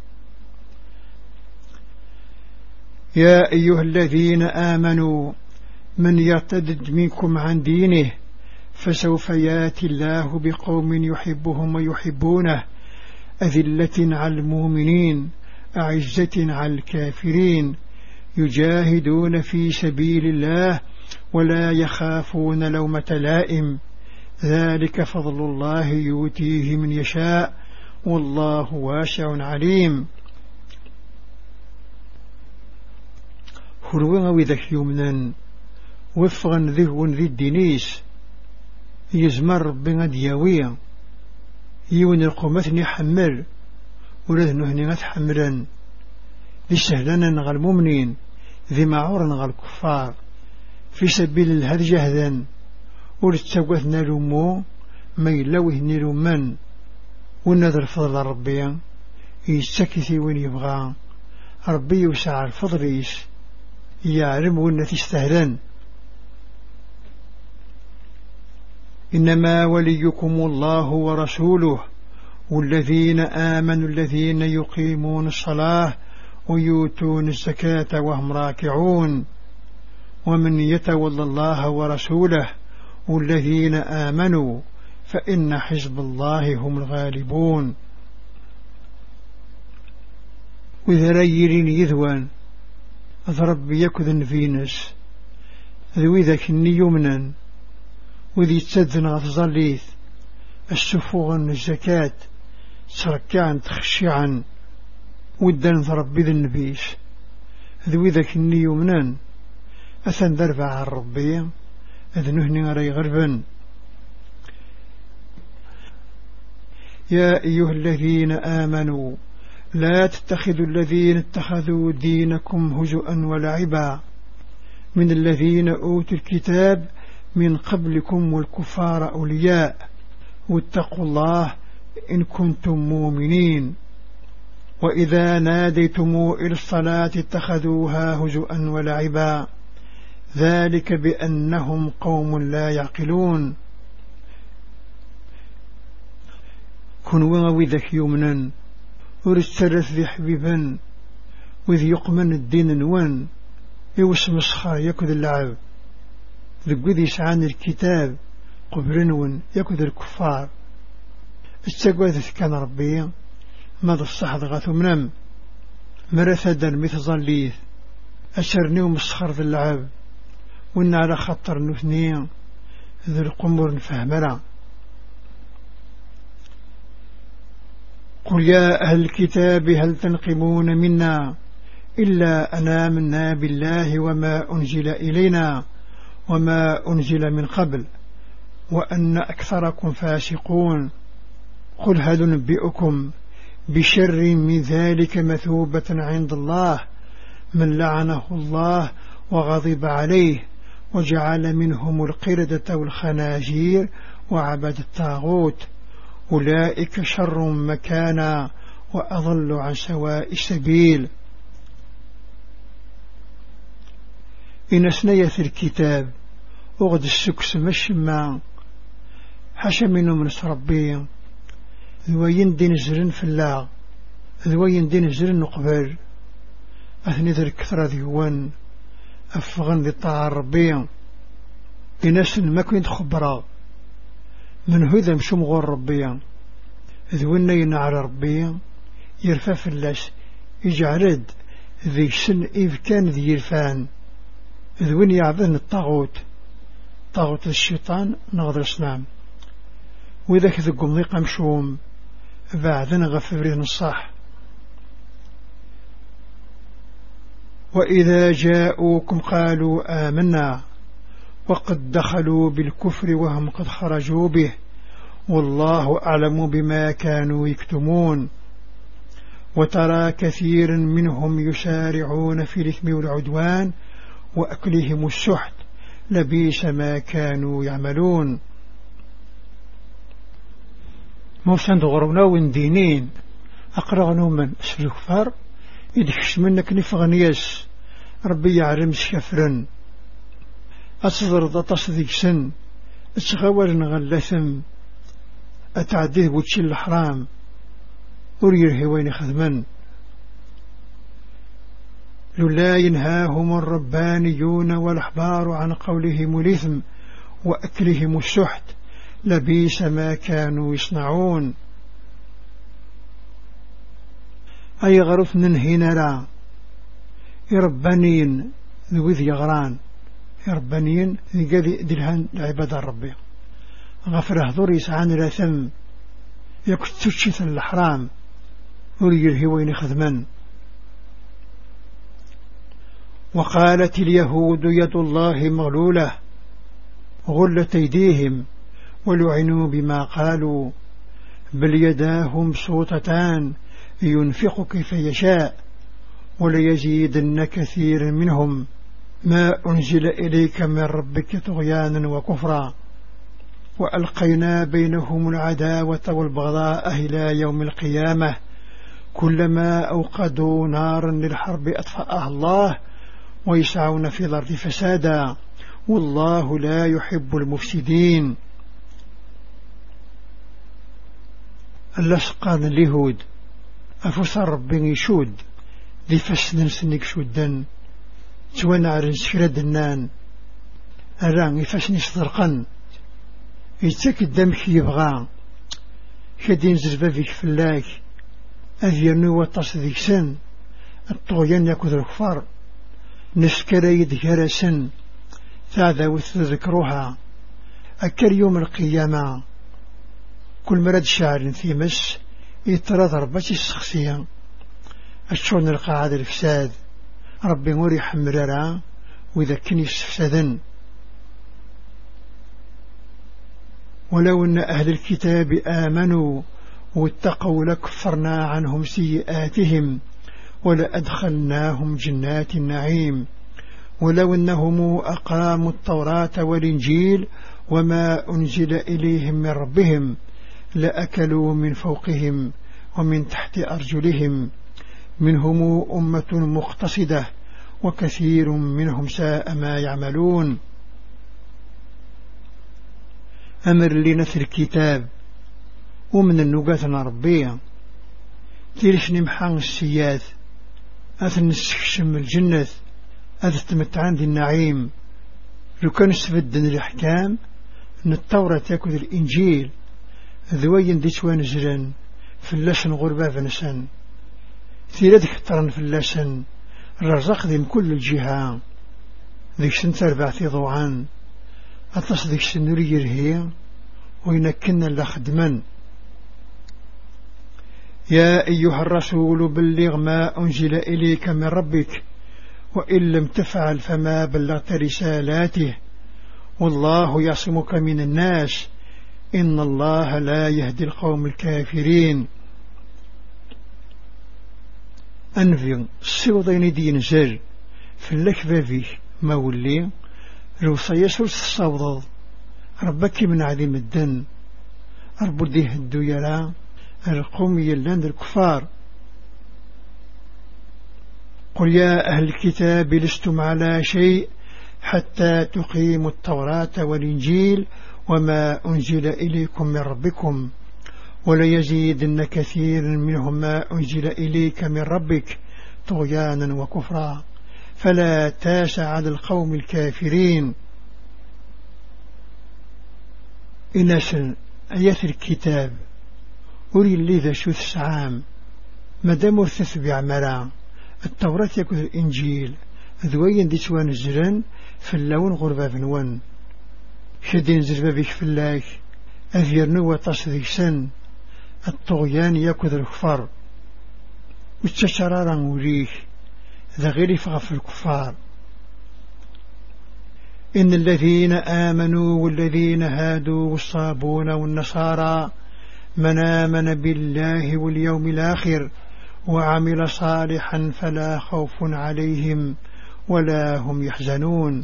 يا أيها الذين آمنوا من يرتد منكم عن دينه فسوف ياتي الله بقوم يحبهم ويحبونه أذلة على المؤمنين أعزة على الكافرين يجاهدون في سبيل الله ولا يخافون لومة لائم ذلك فضل الله يؤتيه من يشاء والله واسع عليم. هروان وذاك يومنا وفغا ذهون ذي الدينيس يزمر بين دياوية يون القومتني حمل ولذنه هني حملا لسهلنا نغى المؤمنين ذي معور نغى الكفار في سبيل الهد جهدا ولتسوثنا لمو ما يلوه نيلو من ونذر فضل ربي يستكثي وين يبغى ربي يوسع الفضليس يعلم وإن تستهلن. إنما وليكم الله ورسوله والذين آمنوا الذين يقيمون الصلاة ويؤتون الزكاة وهم راكعون ومن يتولى الله ورسوله والذين آمنوا فإن حزب الله هم الغالبون. وإذا ريرين يذوان أضرب يكذن فينس ذوي ذاك يمنا وذي تسدن غتظليث السفوغ من الزكاة تركعا تخشعا ودن ضرب بذ النبيس ذوي ذاك يمنا أثن دربع الربية أذنهني غري غربا. يا أيها الذين آمنوا لا تتخذوا الذين اتخذوا دينكم هزؤا ولعبا من الذين أوتوا الكتاب من قبلكم والكفار أولياء واتقوا الله إن كنتم مؤمنين وإذا ناديتم إلى الصلاة اتخذوها هزؤا ولعبا ذلك بأنهم قوم لا يعقلون. كنوا وذك يمنا ورسلت ذي حبيبا وذي يقمن الدين نوان يوسم الصخار يكذ اللعب ذي يسعان الكتاب قبرنون يكذ الكفار استقوذ كان ربي ماذا الصحة غاثو منام مرثدا مثل ظليث أسرنيهم الصخر ذي اللعب وإن على خطر نثنين ذي القمر نفهمنا. قل يا أهل الكتاب هل تنقمون منا إلا أن آمنا بالله وما أنزل إلينا وما أنزل من قبل وأن أكثركم فاسقون. قل هل ننبئكم بشر من ذلك مثوبة عند الله من لعنه الله وغضب عليه وجعل منهم القردة والخنازير وعبد الطاغوت أولئك شر مكانا وأضل عن سواء السبيل. إن سنية الكتاب أغد السكس مشما حشا منهم من ربي ذوين دين زرن في الله ذوين دين زرن نقبل أثني ذر كثرة ذيوان أفغن ذي طاعة ربي إناس ما كنت خبرا من هذا مشمغ ربي ذوين ينعر ربي يرفع في اللاس يجعرد ذي سن إذ كان ذي يرفان ذوين يعبدن الطاغوت طاغوت الشيطان نغضر سنام وإذا ذي قمضيق مشوم بعدن غفرين الصح. وإذا جاءوكم قالوا آمنا وقد دخلوا بالكفر وهم قد خرجوا به والله أعلم بما كانوا يكتمون. وترى كثيرا منهم يسارعون في الإثم والعدوان وأكلهم السحت لبيس ما كانوا يعملون. موسان غربنا وندينين أقرغنوا من أسفل الكفار يدكش منك نفغنيس ربي يعلم شفرا أصدر تصديق سن أتغور نغلثم أتعديه بوتشي الحرام أريه وين خدما لولا ينهاهم الربانيون والأحبار عن قولهم الإثم وأكلهم السحت لبيس ما كانوا يصنعون. أي غرف ننهينا لا يربانين ذوذ يغران يربانين ذي دلهان عبادة ربي غفره ذر يسعان لثم يكتشث الحرام وريه وين خدما. وقالت اليهود يد الله مغلولة غلت أيديهم ولعنوا بما قالوا بل يداه مبسوطتان ينفق كيف يشاء وليزيدن كثير منهم ما أنزل إليك من ربك طغيانا وكفرا وألقينا بينهم العداوة والبغضاء إلى يوم القيامة كلما أوقدوا نارا للحرب أطفأها الله ويسعون في الأرض فسادا والله لا يحب المفسدين. اللسقان اليهود أفسر ربي يشود ذي فسن سنك شودا توانع رنسكرد النان أران يفسن صدرقا يتك الدمك يبغى كدين زربابيك فلاك أذيرنو وتصديق سن الطغيان يأكل الكفار نسكرا يدهر سن ثاذا وتذكروها أكل يوم القيامة كل مرد شعر في مس يترى ضربتي الشخصية الشون القاعد الفساد ربي موري حمررا وإذا كني استفسادا. ولو أن أهل الكتاب آمنوا واتقوا لكفرنا عنهم سيئاتهم ولأدخلناهم جنات النعيم ولو أنهم أقاموا التوراة والإنجيل وما أنزل إليهم من ربهم لأكلوا من فوقهم ومن تحت أرجلهم منهم أمة مقتصدة وكثير منهم ساء ما يعملون. أمر لنا في الكتاب ومن النقاط ربية تلش نمحان السياد أثن نستكشم الجنة أثتمت عند النعيم لو كان استفدن الأحكام أن التوراة تأكل الإنجيل ذوين دي توان زران فلاشن غربا فنسان ثيرادك احترن فلاشن الرزاق ذي من كل الجهة ذيك سنة 4 ضوعان أطلس ذيك سنوري يرهي وينكنا لخدما. يا أيها الرسول بلغ ما أنزل إليك من ربك وإن لم تفعل فما بلغت رسالاته والله يعصمك من الناس إن الله لا يهدي القوم الكافرين. أنفي السيوضين دين زر في اللكفافي مولي روصا يسوس الصوضض ربك من عظيم الدن أربديه الدويرا القوم يلان الكفار. قل يا أهل الكتاب لستم على شيء حتى تقيموا التوراة والإنجيل وما أنزل إليكم من ربكم وليزيدن كثير منهم ما أنزل إليك من ربك طغيانا وكفرا فلا تاسع على القوم الكافرين. إنسان آيات الكتاب أولي اللي ذا شوث عام مدام ارثث بعملا التوراة يكون الإنجيل ذوين دي توان الزران في اللون غربا فنوان شدين زربابيك في الله أذيرنو وتصديق سن الطغيان يأكل الكفار والتشرارا مريك ذا غير يفغى في الكفار. إن الذين آمنوا والذين هادوا والصابون والنصارى من آمن بالله واليوم الآخر وعمل صالحا فلا خوف عليهم ولا هم يحزنون.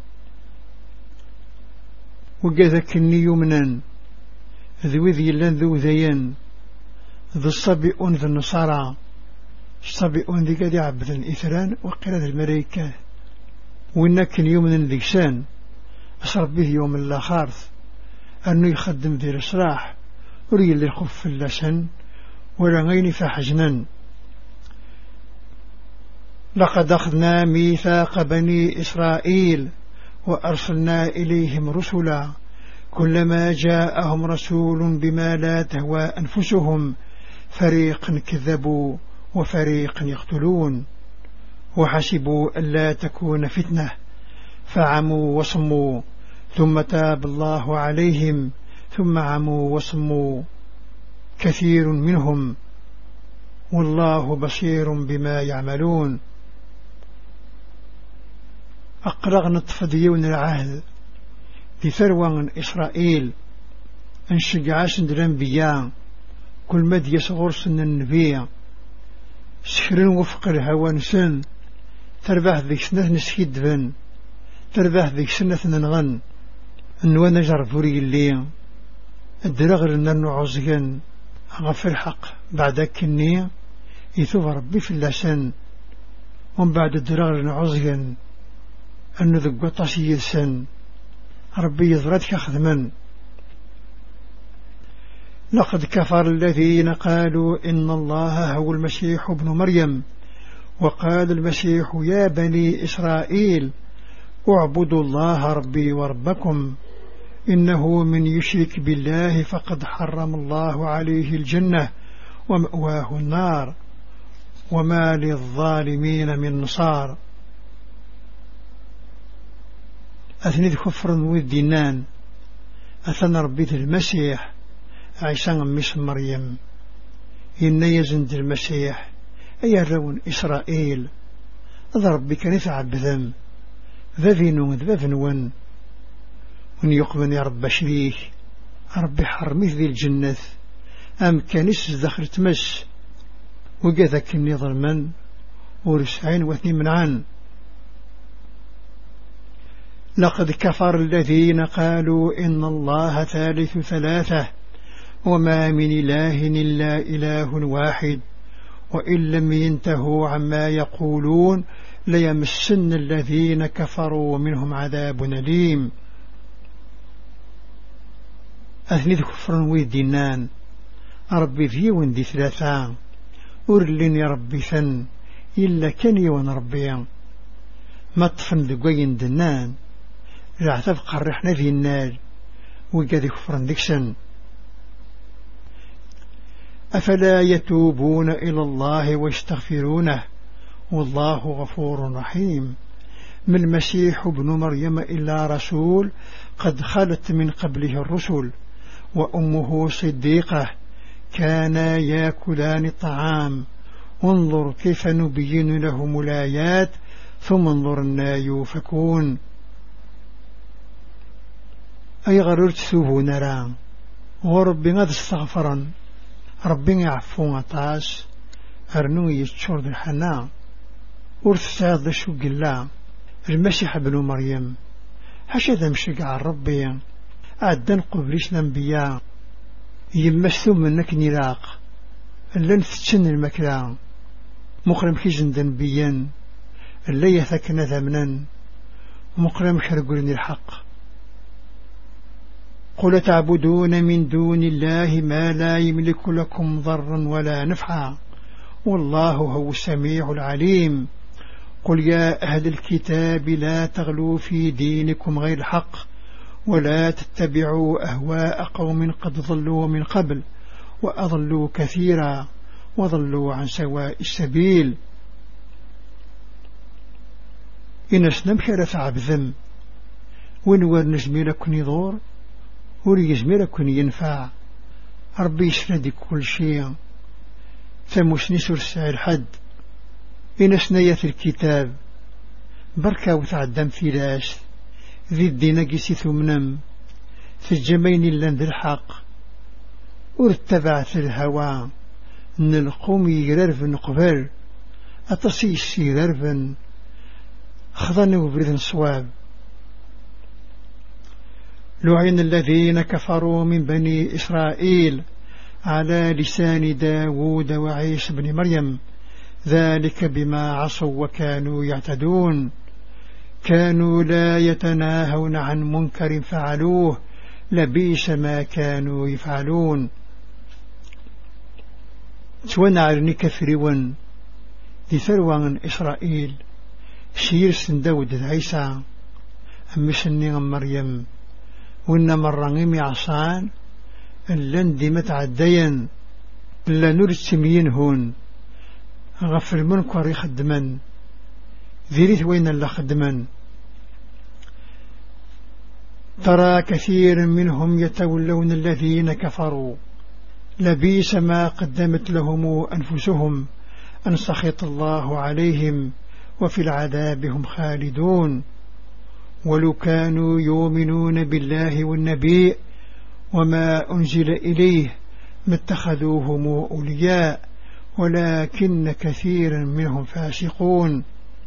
وقذك يمنا ذو ذي لن ذو ذين ذو الصبئون ذو النصارى الصبئون ذي قد يعبد الإثران وقرد الملائكة وإنك يمنا ذيكسان أصرب به يوم الآخر أنه يخدم ذي الإصلاح وري اللي خف اللسن ولا غين فحزنا. لقد أخذنا ميثاق بني إسرائيل وأرسلنا إليهم رسلا كلما جاءهم رسول بما لا تهوى أنفسهم فريقا كذبوا وفريقا يقتلون وحسبوا ألا تكون فتنة فعموا وصموا ثم تاب الله عليهم ثم عموا وصموا كثير منهم والله بصير بما يعملون. أقرغنا التفضيون العهد بثروة إسرائيل انشقعاش الأنبياء كل مد يصغر سن النبي سكرن وفق الهوى نسن تربح ذيك سنة نسكيد بن تربح ذيك سنة ننغن نوانا جرفوري اللي الدرغر لنا عزقا غفر الحق بعدك النية يثوب ربي في اللسان ومن بعد الدرغر لنا عزقا أنه ذق طاسي يلسن ربي يضرتك خدما. لقد كفر الذين قالوا إن الله هو المسيح ابن مريم وقال المسيح يا بني إسرائيل اعبدوا الله ربي وربكم إنه من يشرك بالله فقد حرم الله عليه الجنة ومأواه النار وما للظالمين من نصار. أثني كفر والدينان أثنى ربي المسيح عيسى مس مريم إن يزند المسيح أي الرون إسرائيل أضرب بك نفع بذم ذذنون ذذنون من يقبن يا رب شريك ربي حرمي ذي الجنة أم كانس دخل تمس وقذك النظر من ورسعين واثنين من عن. لقد كفر الذين قالوا إن الله ثالث ثلاثة وما من إله إلا إله واحد وإن لم ينتهوا عما يقولون ليمسن الذين كفروا ومنهم عذاب أليم. أثني كفر ويدينان ربي ذي وندي ثلاثة أرلين يا ربي ثن إلا كان يوان ربي ما طفن ذقين دنان لا تبقى الرحنا في النار وقاد كفرا ديكسن. أفلا يتوبون إلى الله ويستغفرونه والله غفور رحيم. ما المسيح ابن مريم إلا رسول قد خلت من قبله الرسل وأمه صديقة كانا يأكلان الطعام انظر كيف نبين لهم الآيات ثم انظر أنا يوفكون. أي غررت ثوبو نرى وربي غاد استغفرا ربي يعفو عطاس أرنو يتشور ذي الحناء ورث ذا شوق الله المسيح ابن مريم هشذا مشقع ربي عدن قبلش الأنبياء يمسوا منك نراق لن تتشن المكلا مقرم كيزن دنبيا اللي يثكن ثمنا مقرم خرقلني الحق. قل تعبدون من دون الله ما لا يملك لكم ضرا ولا نفعا والله هو السميع العليم. قل يا أهل الكتاب لا تغلوا في دينكم غير الحق ولا تتبعوا أهواء قوم قد ضلوا من قبل وأضلوا كثيرا وضلوا عن سواء السبيل. إن سنمكرة عبذم ونور نجميلك نضور وريجميلك ينفع ربي يسندي كل شيء ثموسني سرسع الحد. إن سنية الكتاب بركة وتعدم في لاس ذي الدين قسي ثمنم في الجمين لند الحق وارتبعت الهوى أن القوم يجررفن قبل أتصي يسيررفن خضن وبرد صواب. لعن الذين كفروا من بني إسرائيل على لسان داود وعيسى بن مريم ذلك بما عصوا وكانوا يعتدون كانوا لا يتناهون عن منكر فعلوه لبئس ما كانوا يفعلون. تونعرني كفرون دي ثروة إسرائيل سيرس داود عيسى أمسني مريم وإن مرغم عصان اللن دي متعدين إلا نرسمين هون غفر المنكر يخدمن ذريت وين اللي خدمن. ترى كثير منهم يتولون الذين كفروا لبئس ما قدمت لهم أنفسهم أن سخط الله عليهم وفي العذاب هم خالدون. ولو كانوا يؤمنون بالله والنبي وما أنزل إليه ما اتخذوهم أولياء ولكن كثيرا منهم فاسقون.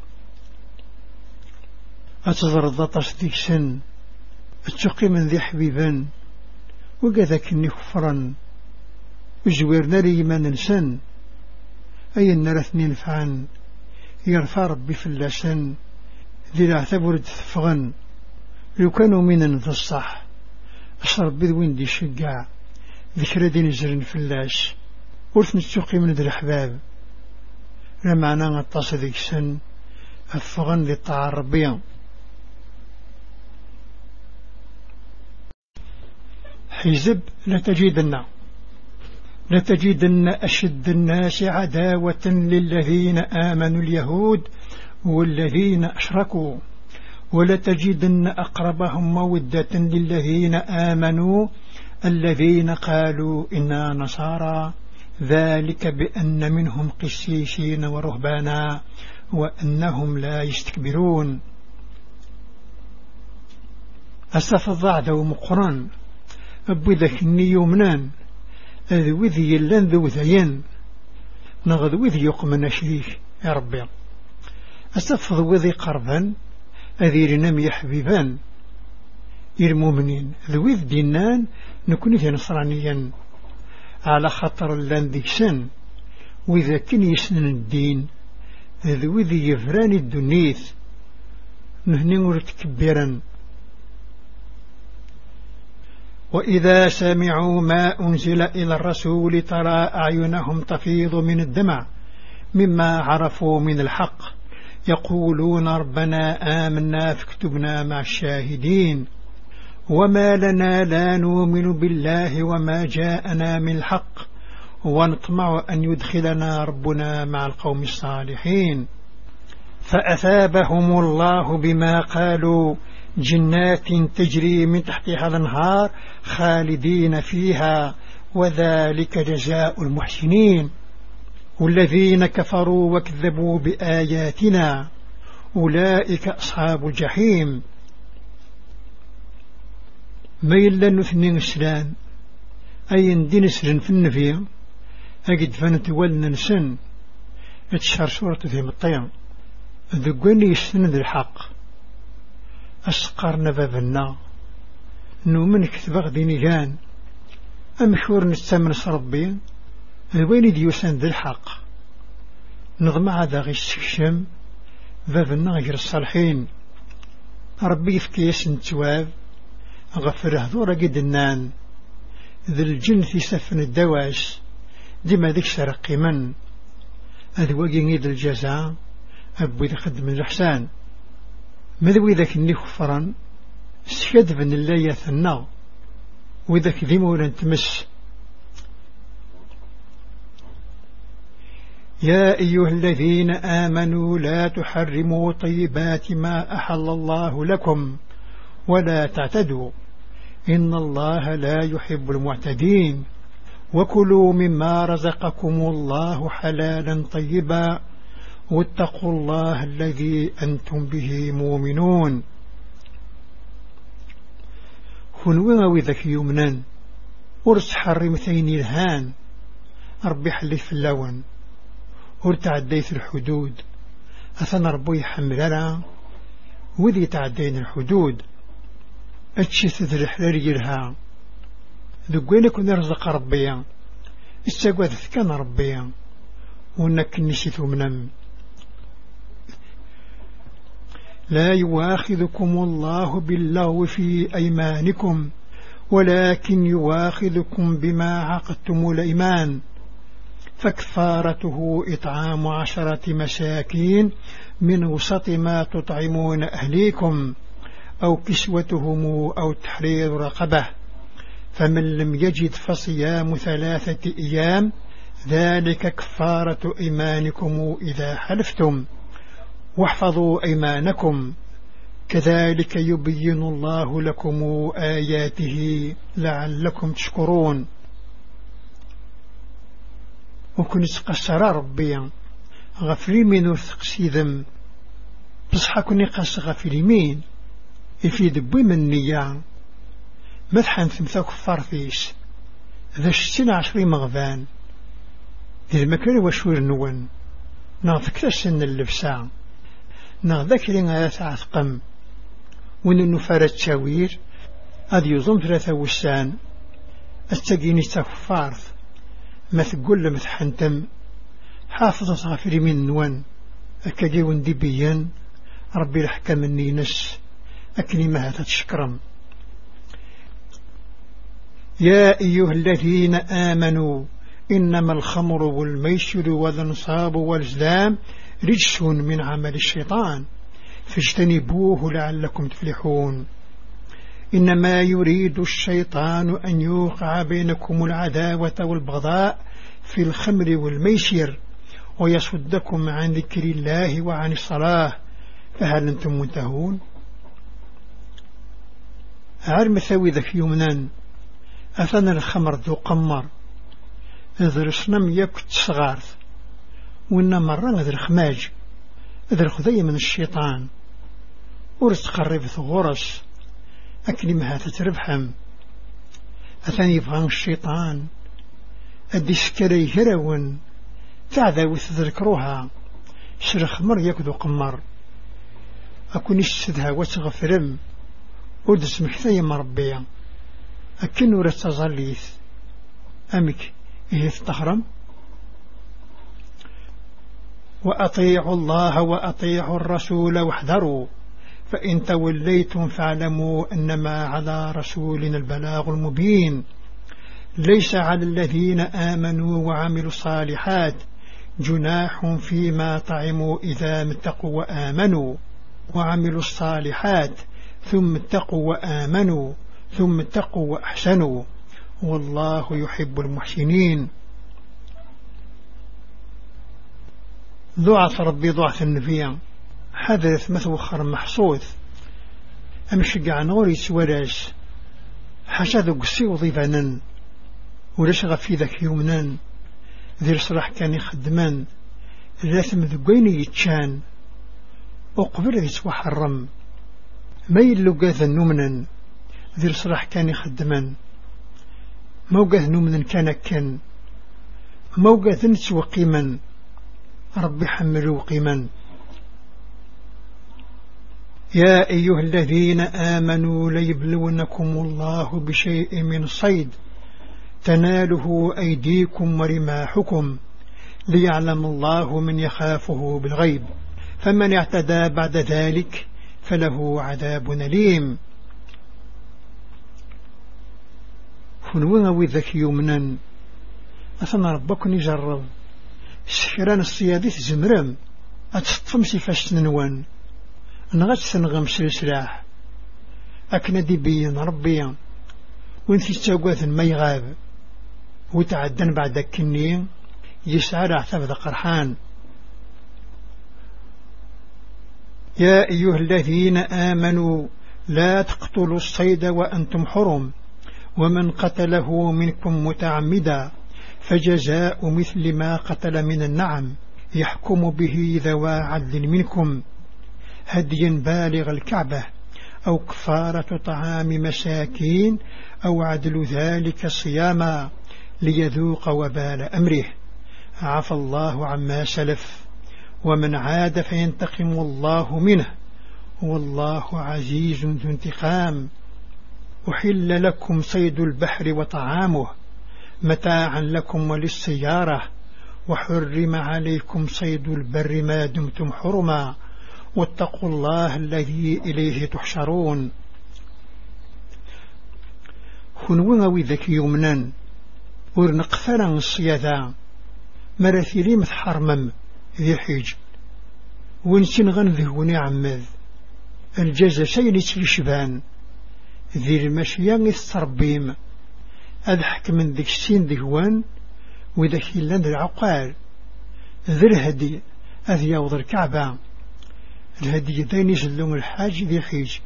أتضرض تصديق سن اتقي من ذي حبيبا وقذاك كفرا وجويرنا لي ما ننسن أي النرثني نفعا يرفع ربي فلاسا ذي العتبر تثفغن لو كانوا من ذا الصح أشرب بذوين دي شقع ذكرى دي نزرن فلاس ورث نتسوقي من ذي الأحباب لمعنا نطاس ذيك سن أفغن ذي الطاعة الربية. حزب لتجدن أشد الناس عداوة للذين آمنوا اليهود والذين أشركوا ولتجدن أقربهم مودة للذين آمنوا الذين قالوا إنا نصارى ذلك بأن منهم قسيسين ورهبانا وأنهم لا يستكبرون. أستفضع ذو مقران أبوذك النيومنان ذوذي يلان ذوذيين نغذوذي يقمن شريك يا ربي أستفض وذي قربان أذيرنا يحبيبان المؤمنين ذوذ دينان نكون في نصرانيا على خطر اللان ذيك سن وإذا كان يسنن الدين ذوذي يفران الدنيث نهني ورتكبيرا. وإذا سمعوا ما أنزل إلى الرسول ترى أعينهم تفيض من الدمع مما عرفوا من الحق يقولون ربنا آمنا فاكتبنا مع الشاهدين. وما لنا لا نؤمن بالله وما جاءنا من الحق ونطمع أن يدخلنا ربنا مع القوم الصالحين. فأثابهم الله بما قالوا جنات تجري من تحتها الأنهار خالدين فيها وذلك جزاء المحسنين. والذين كفروا وكذبوا بآياتنا أولئك أصحاب الجحيم. ما يلا نثنين السلام أي ندين سرن في النفي أجد فنتولنا نسن اتشار سورة ذي مطيم ذقوني يستند الحق أسقرنا بابنا نومن كتبغ ديني جان أمشور نستمن ربي وين ديوسان ذي الحق نضمع ذا غي السكشم بابنا غير الصالحين ربي يفكيس نتواب غفر هذورا قدنان ذي الجن في سفن الدواس ديما ذيك شرقي من أذواقي ذي الجزاء أبوي ذي خدم الإحسان مذوي ذاك اللي خفرا سكدب ان الله يثنى وذاك ذي مولا تمس. يا أيها الذين آمنوا لا تحرموا طيبات ما أحل الله لكم ولا تعتدوا إن الله لا يحب المعتدين وكلوا مما رزقكم الله حلالا طيبا واتقوا الله الذي أنتم به مؤمنون. خنونا وذاك يمنان ورس حرمتين الهان ربي حلي في اللون ورتعديت الحدود أثنى ربي حملنا وذي تعدين الحدود أتشث الرحلة رجلها ذقينك ونرزق ربيا استقوذ كان ربيا وانك نسيت منم لا يواخذكم الله باللغو في أيمانكم ولكن يواخذكم بما عقدتم الأيمان فكفارته إطعام 10 مساكين من وسط ما تطعمون أهليكم أو كسوتهم أو تحرير رقبة فمن لم يجد فصيام 3 أيام ذلك كفارة إيمانكم إذا حلفتم واحفظوا أيمانكم كذلك يبين الله لكم آياته لعلكم تشكرون وكنت قصر ربي غفري من وثقسيذم بصحى كني قص غفري مين يفيد بوي من نية مدحن ثمثا كفار فيش ذا 20 مغفان ذي المكان وشوير نون ناضك تسن اللبسان ناضك لنا تعثقم وننو فارت شاوير أذ يظن 3 وسان استقيني تكفارث ما تقول متحنتم حافظ غفري من نون أكدي وندبيا ربي الحكم النينس أكني ما تشكرم يا أيها الذين آمنوا إنما الخمر والميسر والأنصاب والأزلام رجس من عمل الشيطان فاجتنبوه لعلكم تفلحون إنما يريد الشيطان أن يوقع بينكم العداوة والبغضاء في الخمر والميسر ويصدكم عن ذكر الله وعن الصلاة فهل أنتم منتهون عرم ثوي ذك يمنا أثنى الخمر ذو قمر إذا رسنم يكت صغارث وإن مرة إذا الخماج إذا الخذي من الشيطان ورتقرب غرس أكلمها تتربحم أثني يبغى الشيطان أدي سكري هرون تعذا وتذكروها شرخ مر يكذو قمر أكون استدها وتغفرم ودس مكثي مربيا أكن ورتظليث أمك إيه الطهرم وأطيعوا الله وأطيعوا الرسول واحذروا فإن توليتم فاعلموا أنما على رسولنا البلاغ المبين ليس على الذين آمنوا وعملوا الصالحات جناح فيما طعموا إذا اتقوا وآمنوا وعملوا الصالحات ثم اتقوا وآمنوا ثم اتقوا وأحسنوا والله يحب المحسنين ضعف ربي ضعف النبي حدث مثوخر محصوث أمشق عن غوري سوراش حشاد قسي وضيفانا وليش غفي ذاك يومنا ذي الصلاح كان يخدمان ذاتم ذقين يتشان وقبل ذي سوحرم ما يلقاذ النومنا ذي الصلاح كان يخدمان موقاذ نومنا كان موقاذ نسوى قيما ربي حملوا قيما يا أيها الذين آمنوا ليبلونكم الله بشيء من الصيد تناله أيديكم ورماحكم ليعلم الله من يخافه بالغيب فمن اعتدى بعد ذلك فله عذاب أليم فنونا وذك يومنا أثنى ربك نجرب سكران الصياديث زمرم أتسطفم سفاش ننوان نغت سنغم سلسلاح أكنا ديبيا ربيا وانثي تساقوث ما يغاب وتعدن بعد كنين يسعى رعثف ذا قرحان يا أيها الذين آمنوا لا تقتلوا الصيد وأنتم حرم ومن قتله منكم متعمدا فجزاء مثل ما قتل من النعم يحكم به ذوى عدل منكم هديا بالغ الكعبة أو كفارة طعام مساكين أو عدل ذلك صياما ليذوق وبال أمره. عفى الله عما سلف ومن عاد فينتقم الله منه والله عزيز ذو انتقام. أحل لكم صيد البحر وطعامه متاعا لكم وللسيارة وحرم عليكم صيد البر ما دمتم حرما واتقوا الله الذي إليه تحشرون. خنونا وذك يمنا ورنقفلا الصياذا مرثيلي مثحرمم ذي حيج ونسن غنذهوني عمذ الجزء سيني تلشبان ذي المشيان الثربيم أضحك من ذيك السين ذهوان وذاك اللان العقال ذي الهدي أذ يوض الكعبة الهدي ذين يزلون الحاج ذي حيج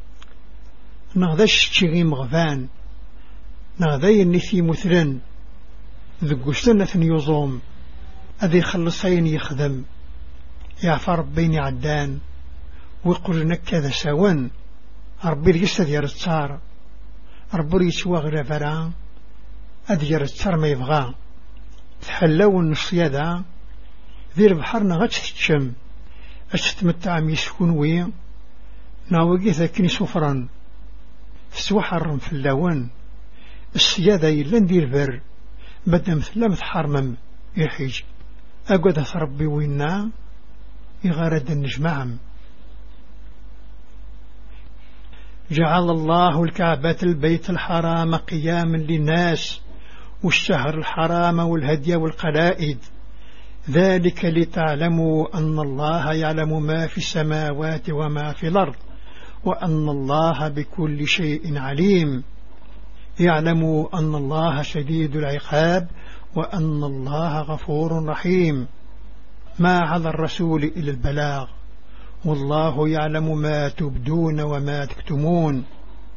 نغذاش تشغي مغفان نغذاي النثي مثلا ذو سنة يوزوم أذي خلصين يخدم يعفى ربين عدان ويقول نكذا سوان ربي الجسد يرتار ربي يسوى غرفرا أذي يرتار ما يبغى تحلو النصيادة ذي البحر غتشتشم أشتمتع ميسكون وي ناوغي ذاكني سفرا سوحر في اللون السيادة يلان دير بر بدنا مثلا متحرمم يحيج أقعد ربي وينا يغارد النجمعم. جعل الله الكعبة البيت الحرام قياما للناس والشهر الحرام والهدي والقلائد ذلك لتعلموا أن الله يعلم ما في السماوات وما في الأرض وأن الله بكل شيء عليم. يعلموا أن الله شديد العقاب وأن الله غفور رحيم. ما على الرسول إلى البلاغ والله يعلم ما تبدون وما تكتمون.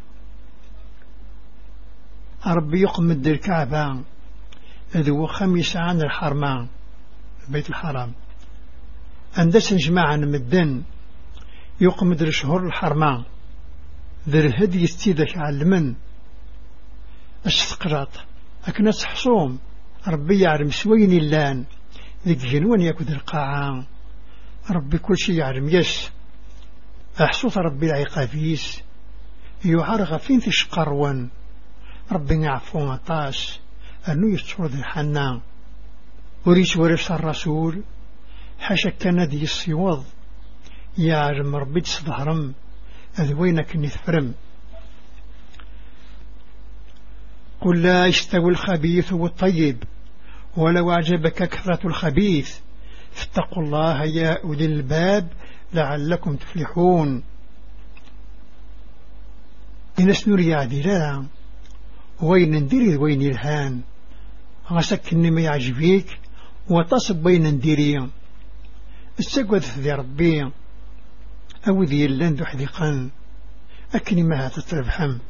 ربي يقمد الكعبة ذو 5 عن الحرمان البيت الحرام أندس جماعة مدن يقمد الشهور الحرمان ذي الهدي يستيدك علمن الشتقراط أكنس حصوم ربي يعلم سوين اللان ذيك جنوان يكود القاعة ربي كل شيء يعلم يس أحصوط ربي العقافيس يعرغ فين تشقرون ربي يعفو مطاش أنه يسترد الحنان وريش ورش الرسول حاشا كان دي السيوض يعلم ربي تصدهرم أذوينك نثفرم. قل لا يستوي الخبيث والطيب ولو أعجبك كثرة الخبيث فاتقوا الله يا أولي الباب لعلكم تفلحون. إن سنوري عدلا وين نديري وين الهان غسكني ما يعجبيك وتصب بين نديري استقوذ ذي ربي أو ذي اللان ذو حذقا أكني ما تتربحم.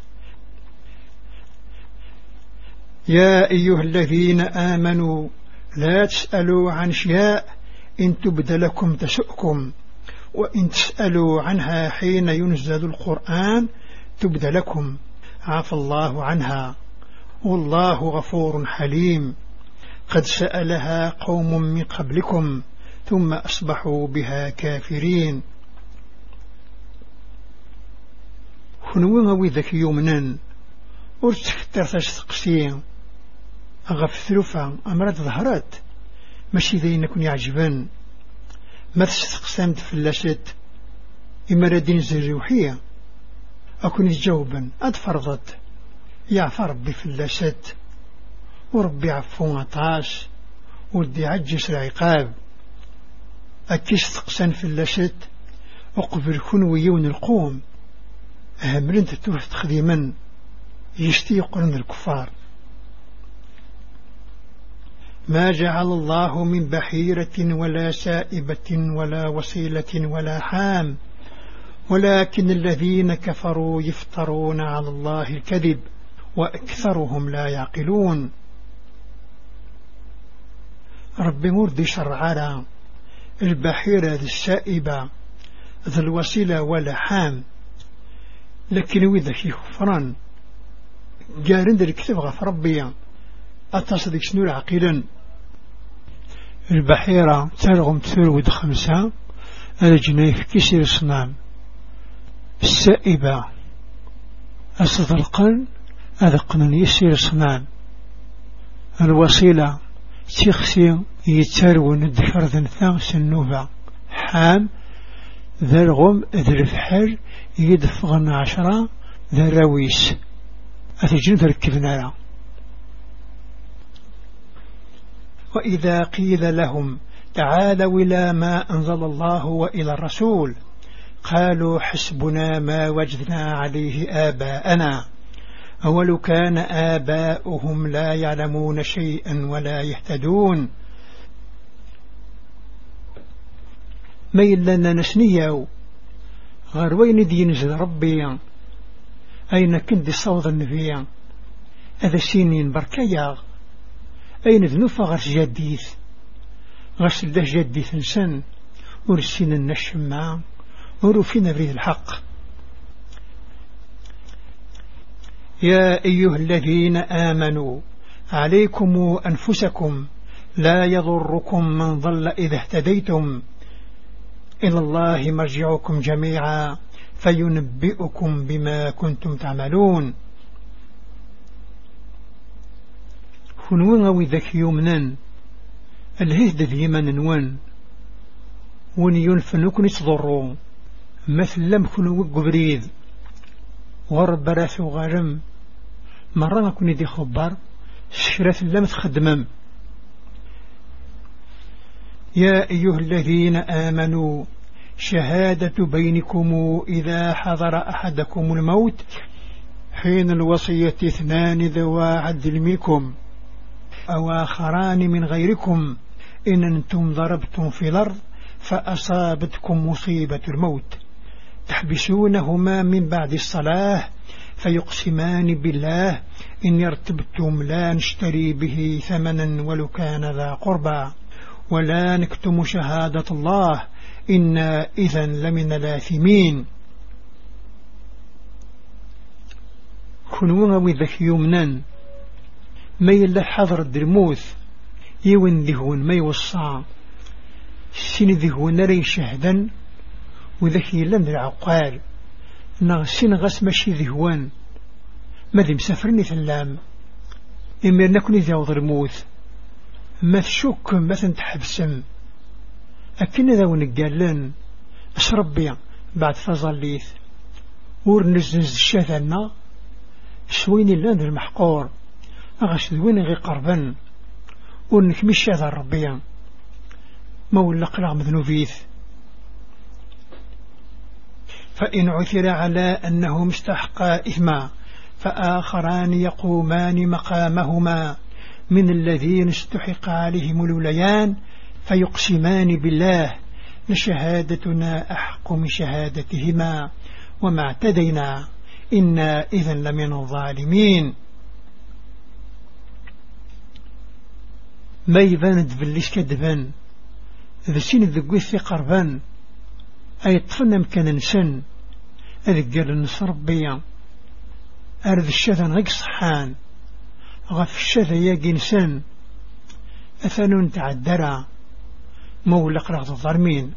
يا أيها الذين آمنوا لا تسألوا عن شياء إن تبد لكم تسؤكم وإن تسألوا عنها حين ينزل القرآن تبد لكم عفى الله عنها والله غفور حليم. قد سألها قوم من قبلكم ثم أصبحوا بها كافرين. خنوين وذك يومنا ورتختر تستقسين أغف ثلفا أمرات ظهرت ماشي ذي نكون يعجبان ما تستقسمت في اللاشت إما ردين زروحية أكون جاوبا أدفرضت يعفى ربي في اللاشت وربي عفو عطاش ودي عجس العقاب أكيس تقسن في اللاشت أقبل كنويون القوم أهمرين تتوه تخديما يشتيقون الكفار. ما جعل الله من بحيرة ولا سائبة ولا وصيلة ولا حام ولكن الذين كفروا يفترون على الله الكذب وأكثرهم لا يعقلون. رب مرد شرعنا البحيرة السائبة ذا الوصيلة ولا حام لكن وإذا في خفران جارند الكتب غف ربي أتصدق شنو العقيلا البحيرة ترغم تثرود 5 الجنيف كسر الصنام السائبة أصدرقا أذقنا يسير الصنام الوصيلة تخسي يترون الدفر ذنثا سنوفا حام ذرغم ذرفحر يدفغن 10 ذراويس أتجن تركبنا له. وإذا قيل لهم تعالوا إلى ما أنزل الله وإلى الرسول قالوا حسبنا ما وجدنا عليه آباءنا أولو كان آباؤهم لا يعلمون شيئا ولا يهتدون ما إلا نسنيو غير وين دينز ربي أين كنت صوت النبي هذا سينين بركيا أين ذنوفا غرس جديث غرس ده جديث إنسان ورسين النشمع ورفين بريد الحق. يا أيها الذين آمنوا عليكم أنفسكم لا يضركم من ضل إذا اهتديتم إلى الله مرجعكم جميعا فينبئكم بما كنتم تعملون. كنوا وذاك يومنا الهزد ذي من نوان ون ينفنكن يتضرون مثل لم كنوا قبريد ورب راث غرم مرة كن دي خبر شرات لم تخدمم. يا أيها الذين آمنوا شهادة بينكم إذا حضر أحدكم الموت حين الوصية 2 ذوى عدل منكم أو آخران من غيركم إن أنتم ضربتم في الأرض فأصابتكم مصيبة الموت تحبسونهما من بعد الصلاة فيقسمان بالله إن يرتبتم لا نشتري به ثمنا ولو كان ذا قربى ولا نكتم شهادة الله إنا إذن لمن الآثمين. كنوا وذك يومنا ما يلا حضر الدرموث يون ذهون ما يوصى سين ذهون ري شهدا وذكي لن العقال نغسين غس ماشي ذهوان ماذي مسافرني ثلام إمير نكوني ذا ضرموث ما تشك ما تنتحبسم أكن ذا ونقالن أشربي بعد فظليث ورنزنز الشاثنا شويني لان المحقور أغش ذوين غي قربا ورنكمي الشاث الربيع ما ولا قلع مذنوبيث. فإن عثر على أنه مستحقى إثما فآخران يقومان مقامهما من الذين استحق عليهم الوليان فيقسمان بالله لشهادتنا أحق من شهادتهما وما اعتدينا إنا إذن لمن الظالمين. ما يبان دبليش كدبان ذا سين الذقوث قربان أي طفلنا مكان نسن أذكر النصر ربيا أرذ الشذن غيق صحان غف الشذا ياقي نسن أثنون تعدرا مولق رغض الظرمين.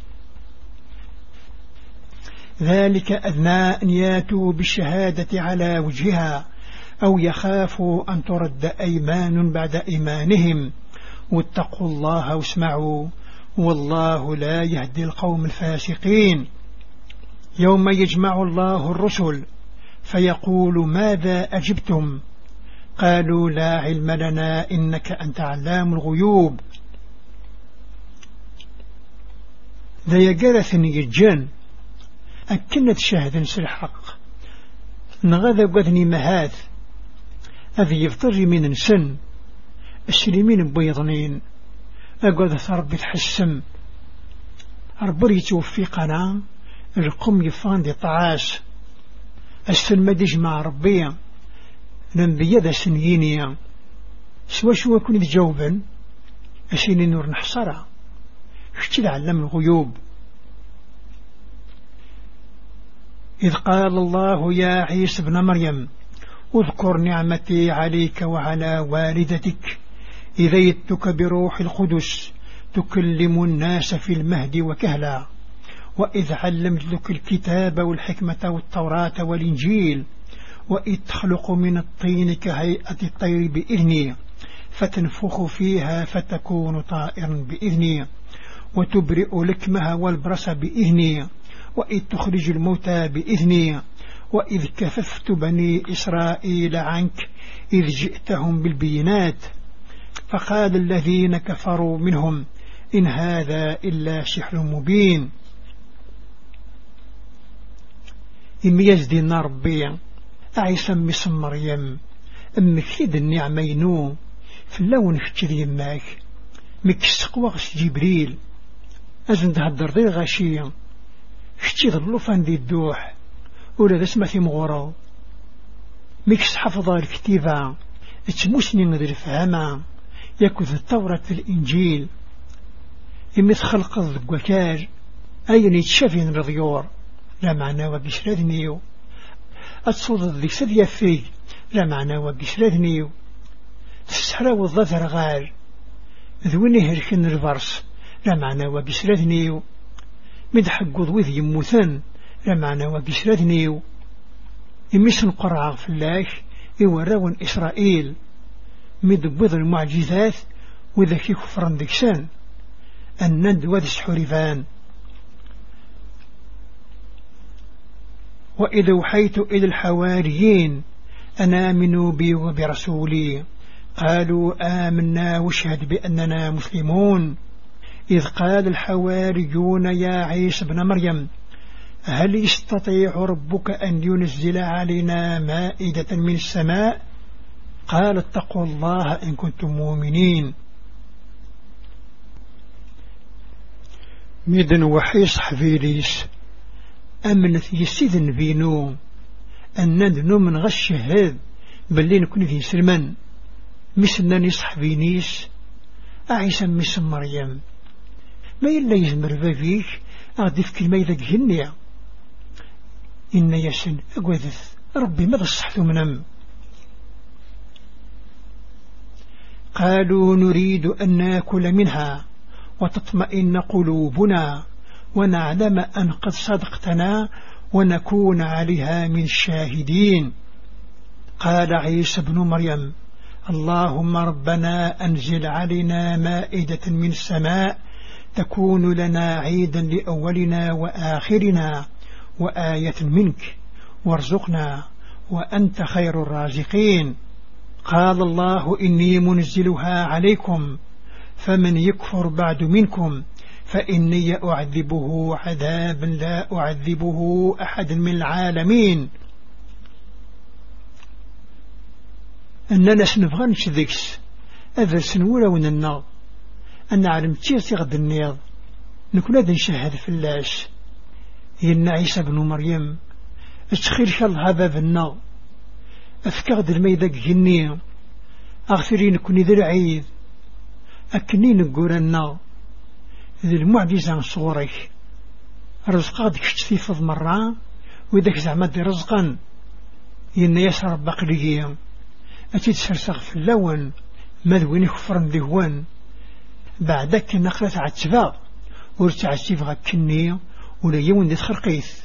ذلك أدنى أن ياتوا بالشهادة على وجهها أو يخافوا أن ترد أيمان بعد إيمانهم واتقوا الله واسمعوا والله لا يهدي القوم الفاسقين. يوم يجمع الله الرسل فيقول ماذا أجبتم قالوا لا علم لنا إنك أنت علام الغيوب. ذا يقرث يجن أكنت شاهد سلحق نغذا قدني مهاث أذي يفطر من سن السلمين بيضنين أقعد ثرب الحسم أربري توفيقنا القم يفان دي طعاس السلم ديجمع ربيا ننبي ذا سنينيا سوا شو كنت جوبا أسيني نور نحصرها اشتل علم الغيوب. إذ قال الله يا عيسى ابن مريم اذكر نعمتي عليك وعلى والدتك إذ أيدتك بروح القدس تكلم الناس في المهد وكهلا وإذ علمتك الكتاب والحكمة والتوراة والإنجيل وإذ تخلق من الطين كهيئة الطير بإذني فتنفخ فيها فتكون طائرا بإذني وتبرئ الأكمه والبرص بإذني وإذ تخرج الموتى بإذني وإذ كففت بني إسرائيل عنك إذ جئتهم بالبينات فقال الذين كفروا منهم إن هذا إلا سحر مبين. إم يزدنا ربي أعيسى مس مريم أم كيد النعمينو في اللون كتري ماك مكسق وغس جبريل أزن تهدر ذي غاشية كتي ظلوفان ذي الدوح ولا اسمه في مغورو مكس حفظ الكتيبة اتموسني نذر فهما يكذ التوراة الإنجيل إمث خلق الذكاج أين يتشافين الرضيور لا معنى وبشردنيو أتصود الذي سدي في لا معنى وبشردنيو تسحر والظهر غار ذويني هركن الفرس لا معنى وبشردنيو مدحق وذوذ يموثن لا معنى وبشردنيو إميس القرعة في الله يوراون إسرائيل مدبوذ المعجزات وذاك كفران دكسان الند وذس حرفان. وإذا وحيت إلى الحواريين أن آمنوا بي وبرسولي قالوا آمنا واشهد بأننا مسلمون إذ قال الحواريون يا عيسى ابن مريم هل يستطيع ربك أن ينزل علينا مائدة من السماء قال اتقوا الله إن كنتم مؤمنين. ميدن وحيص حفيريس أمنت يسيدن فينو أن ندنو من غش هذ بلين نكون في سلمان مثلنا نصح فينيس أعيسى مس مريم ما إلا يزمر فيك أعدف كلمة إذا جهنيا إن يسن أقوذث ربي ماذا الصحث منهم قالوا نريد أن ناكل منها وتطمئن قلوبنا ونعلم أن قد صدقتنا ونكون عليها من الشاهدين. قال عيسى بن مريم اللهم ربنا أنزل علينا مائدة من السماء تكون لنا عيدا لأولنا وآخرنا وآية منك وارزقنا وأنت خير الرازقين. قال الله إني منزلها عليكم فمن يكفر بعد منكم فإني أعذبه عذابا لا أعذبه أحد من العالمين. أننا سنفغنش ذيكس أذر سنورا وننا أن علم تيرتي غد النيض نكون هذا نشاهد في اللاش إن عيسى بن مريم اتخير شالها باب النار أفكاد الميدك جنية أغفرين كوني ذي العيد أكنين نقول ذي المعجزة صورك رزقاتك تشتيفض مرة وإذاك زعمت رزقا إن يسر بقلية أتي تسرسغ في اللون مذوين يخفرن ذهوان بعدك نقلة عتبا ورتع السيفغا كنية ولا يوم ذي خرقيث.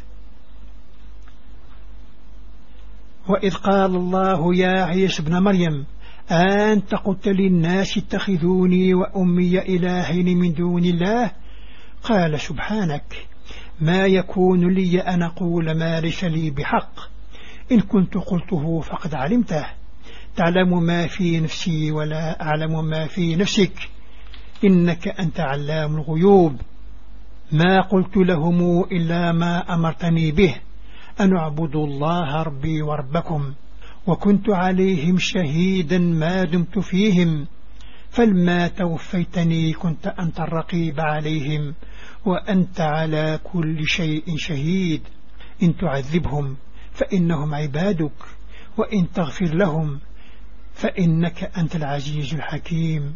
وإذ قال الله يا عيسى ابن مريم أنت قلت للناس اتخذوني وأمي إلهين من دون الله قال سبحانك ما يكون لي أن أقول ما ليس لي بحق إن كنت قلته فقد علمته تعلم ما في نفسي ولا أعلم ما في نفسك إنك أنت علام الغيوب. ما قلت لهم إلا ما أمرتني به أن اعبدوا الله ربي وربكم وكنت عليهم شهيدا ما دمت فيهم فلما توفيتني كنت أنت الرقيب عليهم وأنت على كل شيء شهيد. إن تعذبهم فإنهم عبادك وإن تغفر لهم فإنك أنت العزيز الحكيم.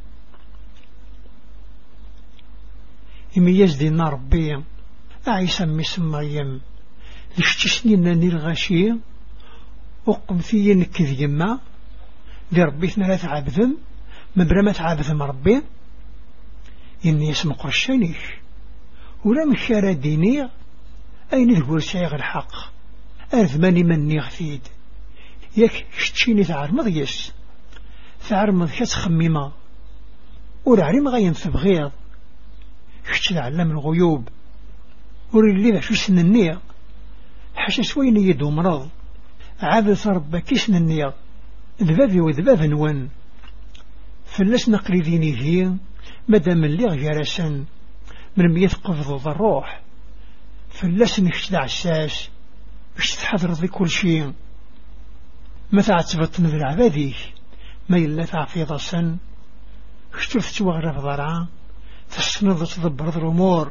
إم يزدنا ربي أعيسى مس مريم لشتسنين نرغشي أقم في نكذ يما ذي ربي ثلاث عبدم مبرمة عبدم ربي إني اسم قرشانيش ولا مشارة دينية أين ذهول سايغ الحق أذماني من نغثيد ياك شتشيني تعرمض يس تعرمض كتخميمة ورعلم غاين تبغيض شتش العلم الغيوب وري ذا شو سن النية حاشا سوين يدو مرض عابد ربا كيسن النية ذبابي وذباب نوان فلاس نقري ديني هي مدام اللي جرسا من ميت قفض الروح فلاس نشتد عساس باش تحضر ذي كل شيء ما تعتبط نذر عباديك ما يلا تعفيض سن اشتفت وغرف ضرعا تسند تدبر الأمور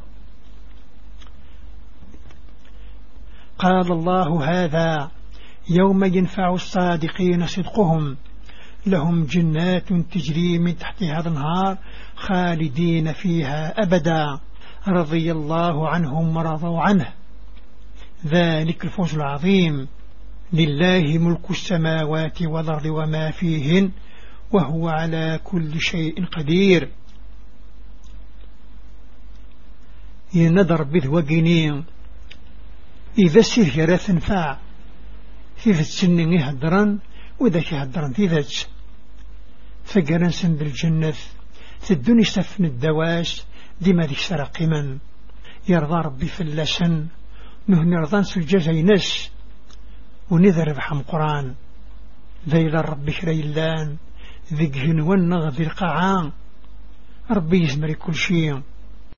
قال الله هذا يوم ينفع الصادقين صدقهم لهم جنات تجري من تحتها الأنهار خالدين فيها أبدا رضي الله عنهم ورضوا عنه ذلك الفوز العظيم لله ملك السماوات والأرض وما فيهن وهو على كل شيء قدير يندر بذوقنين إذا السهرة تنفع في ذات سنين يهدران وذاك يهدران في ذات فقرن سند الجنة تدوني سفن الدواس ديما ذيك سرق من يرضى ربي فلسا نهني رضان سجازينس ونذر بحم قرآن ذيل ربي خريلان ذيك جنوان ذي القاعان ربي يزمري كل شيء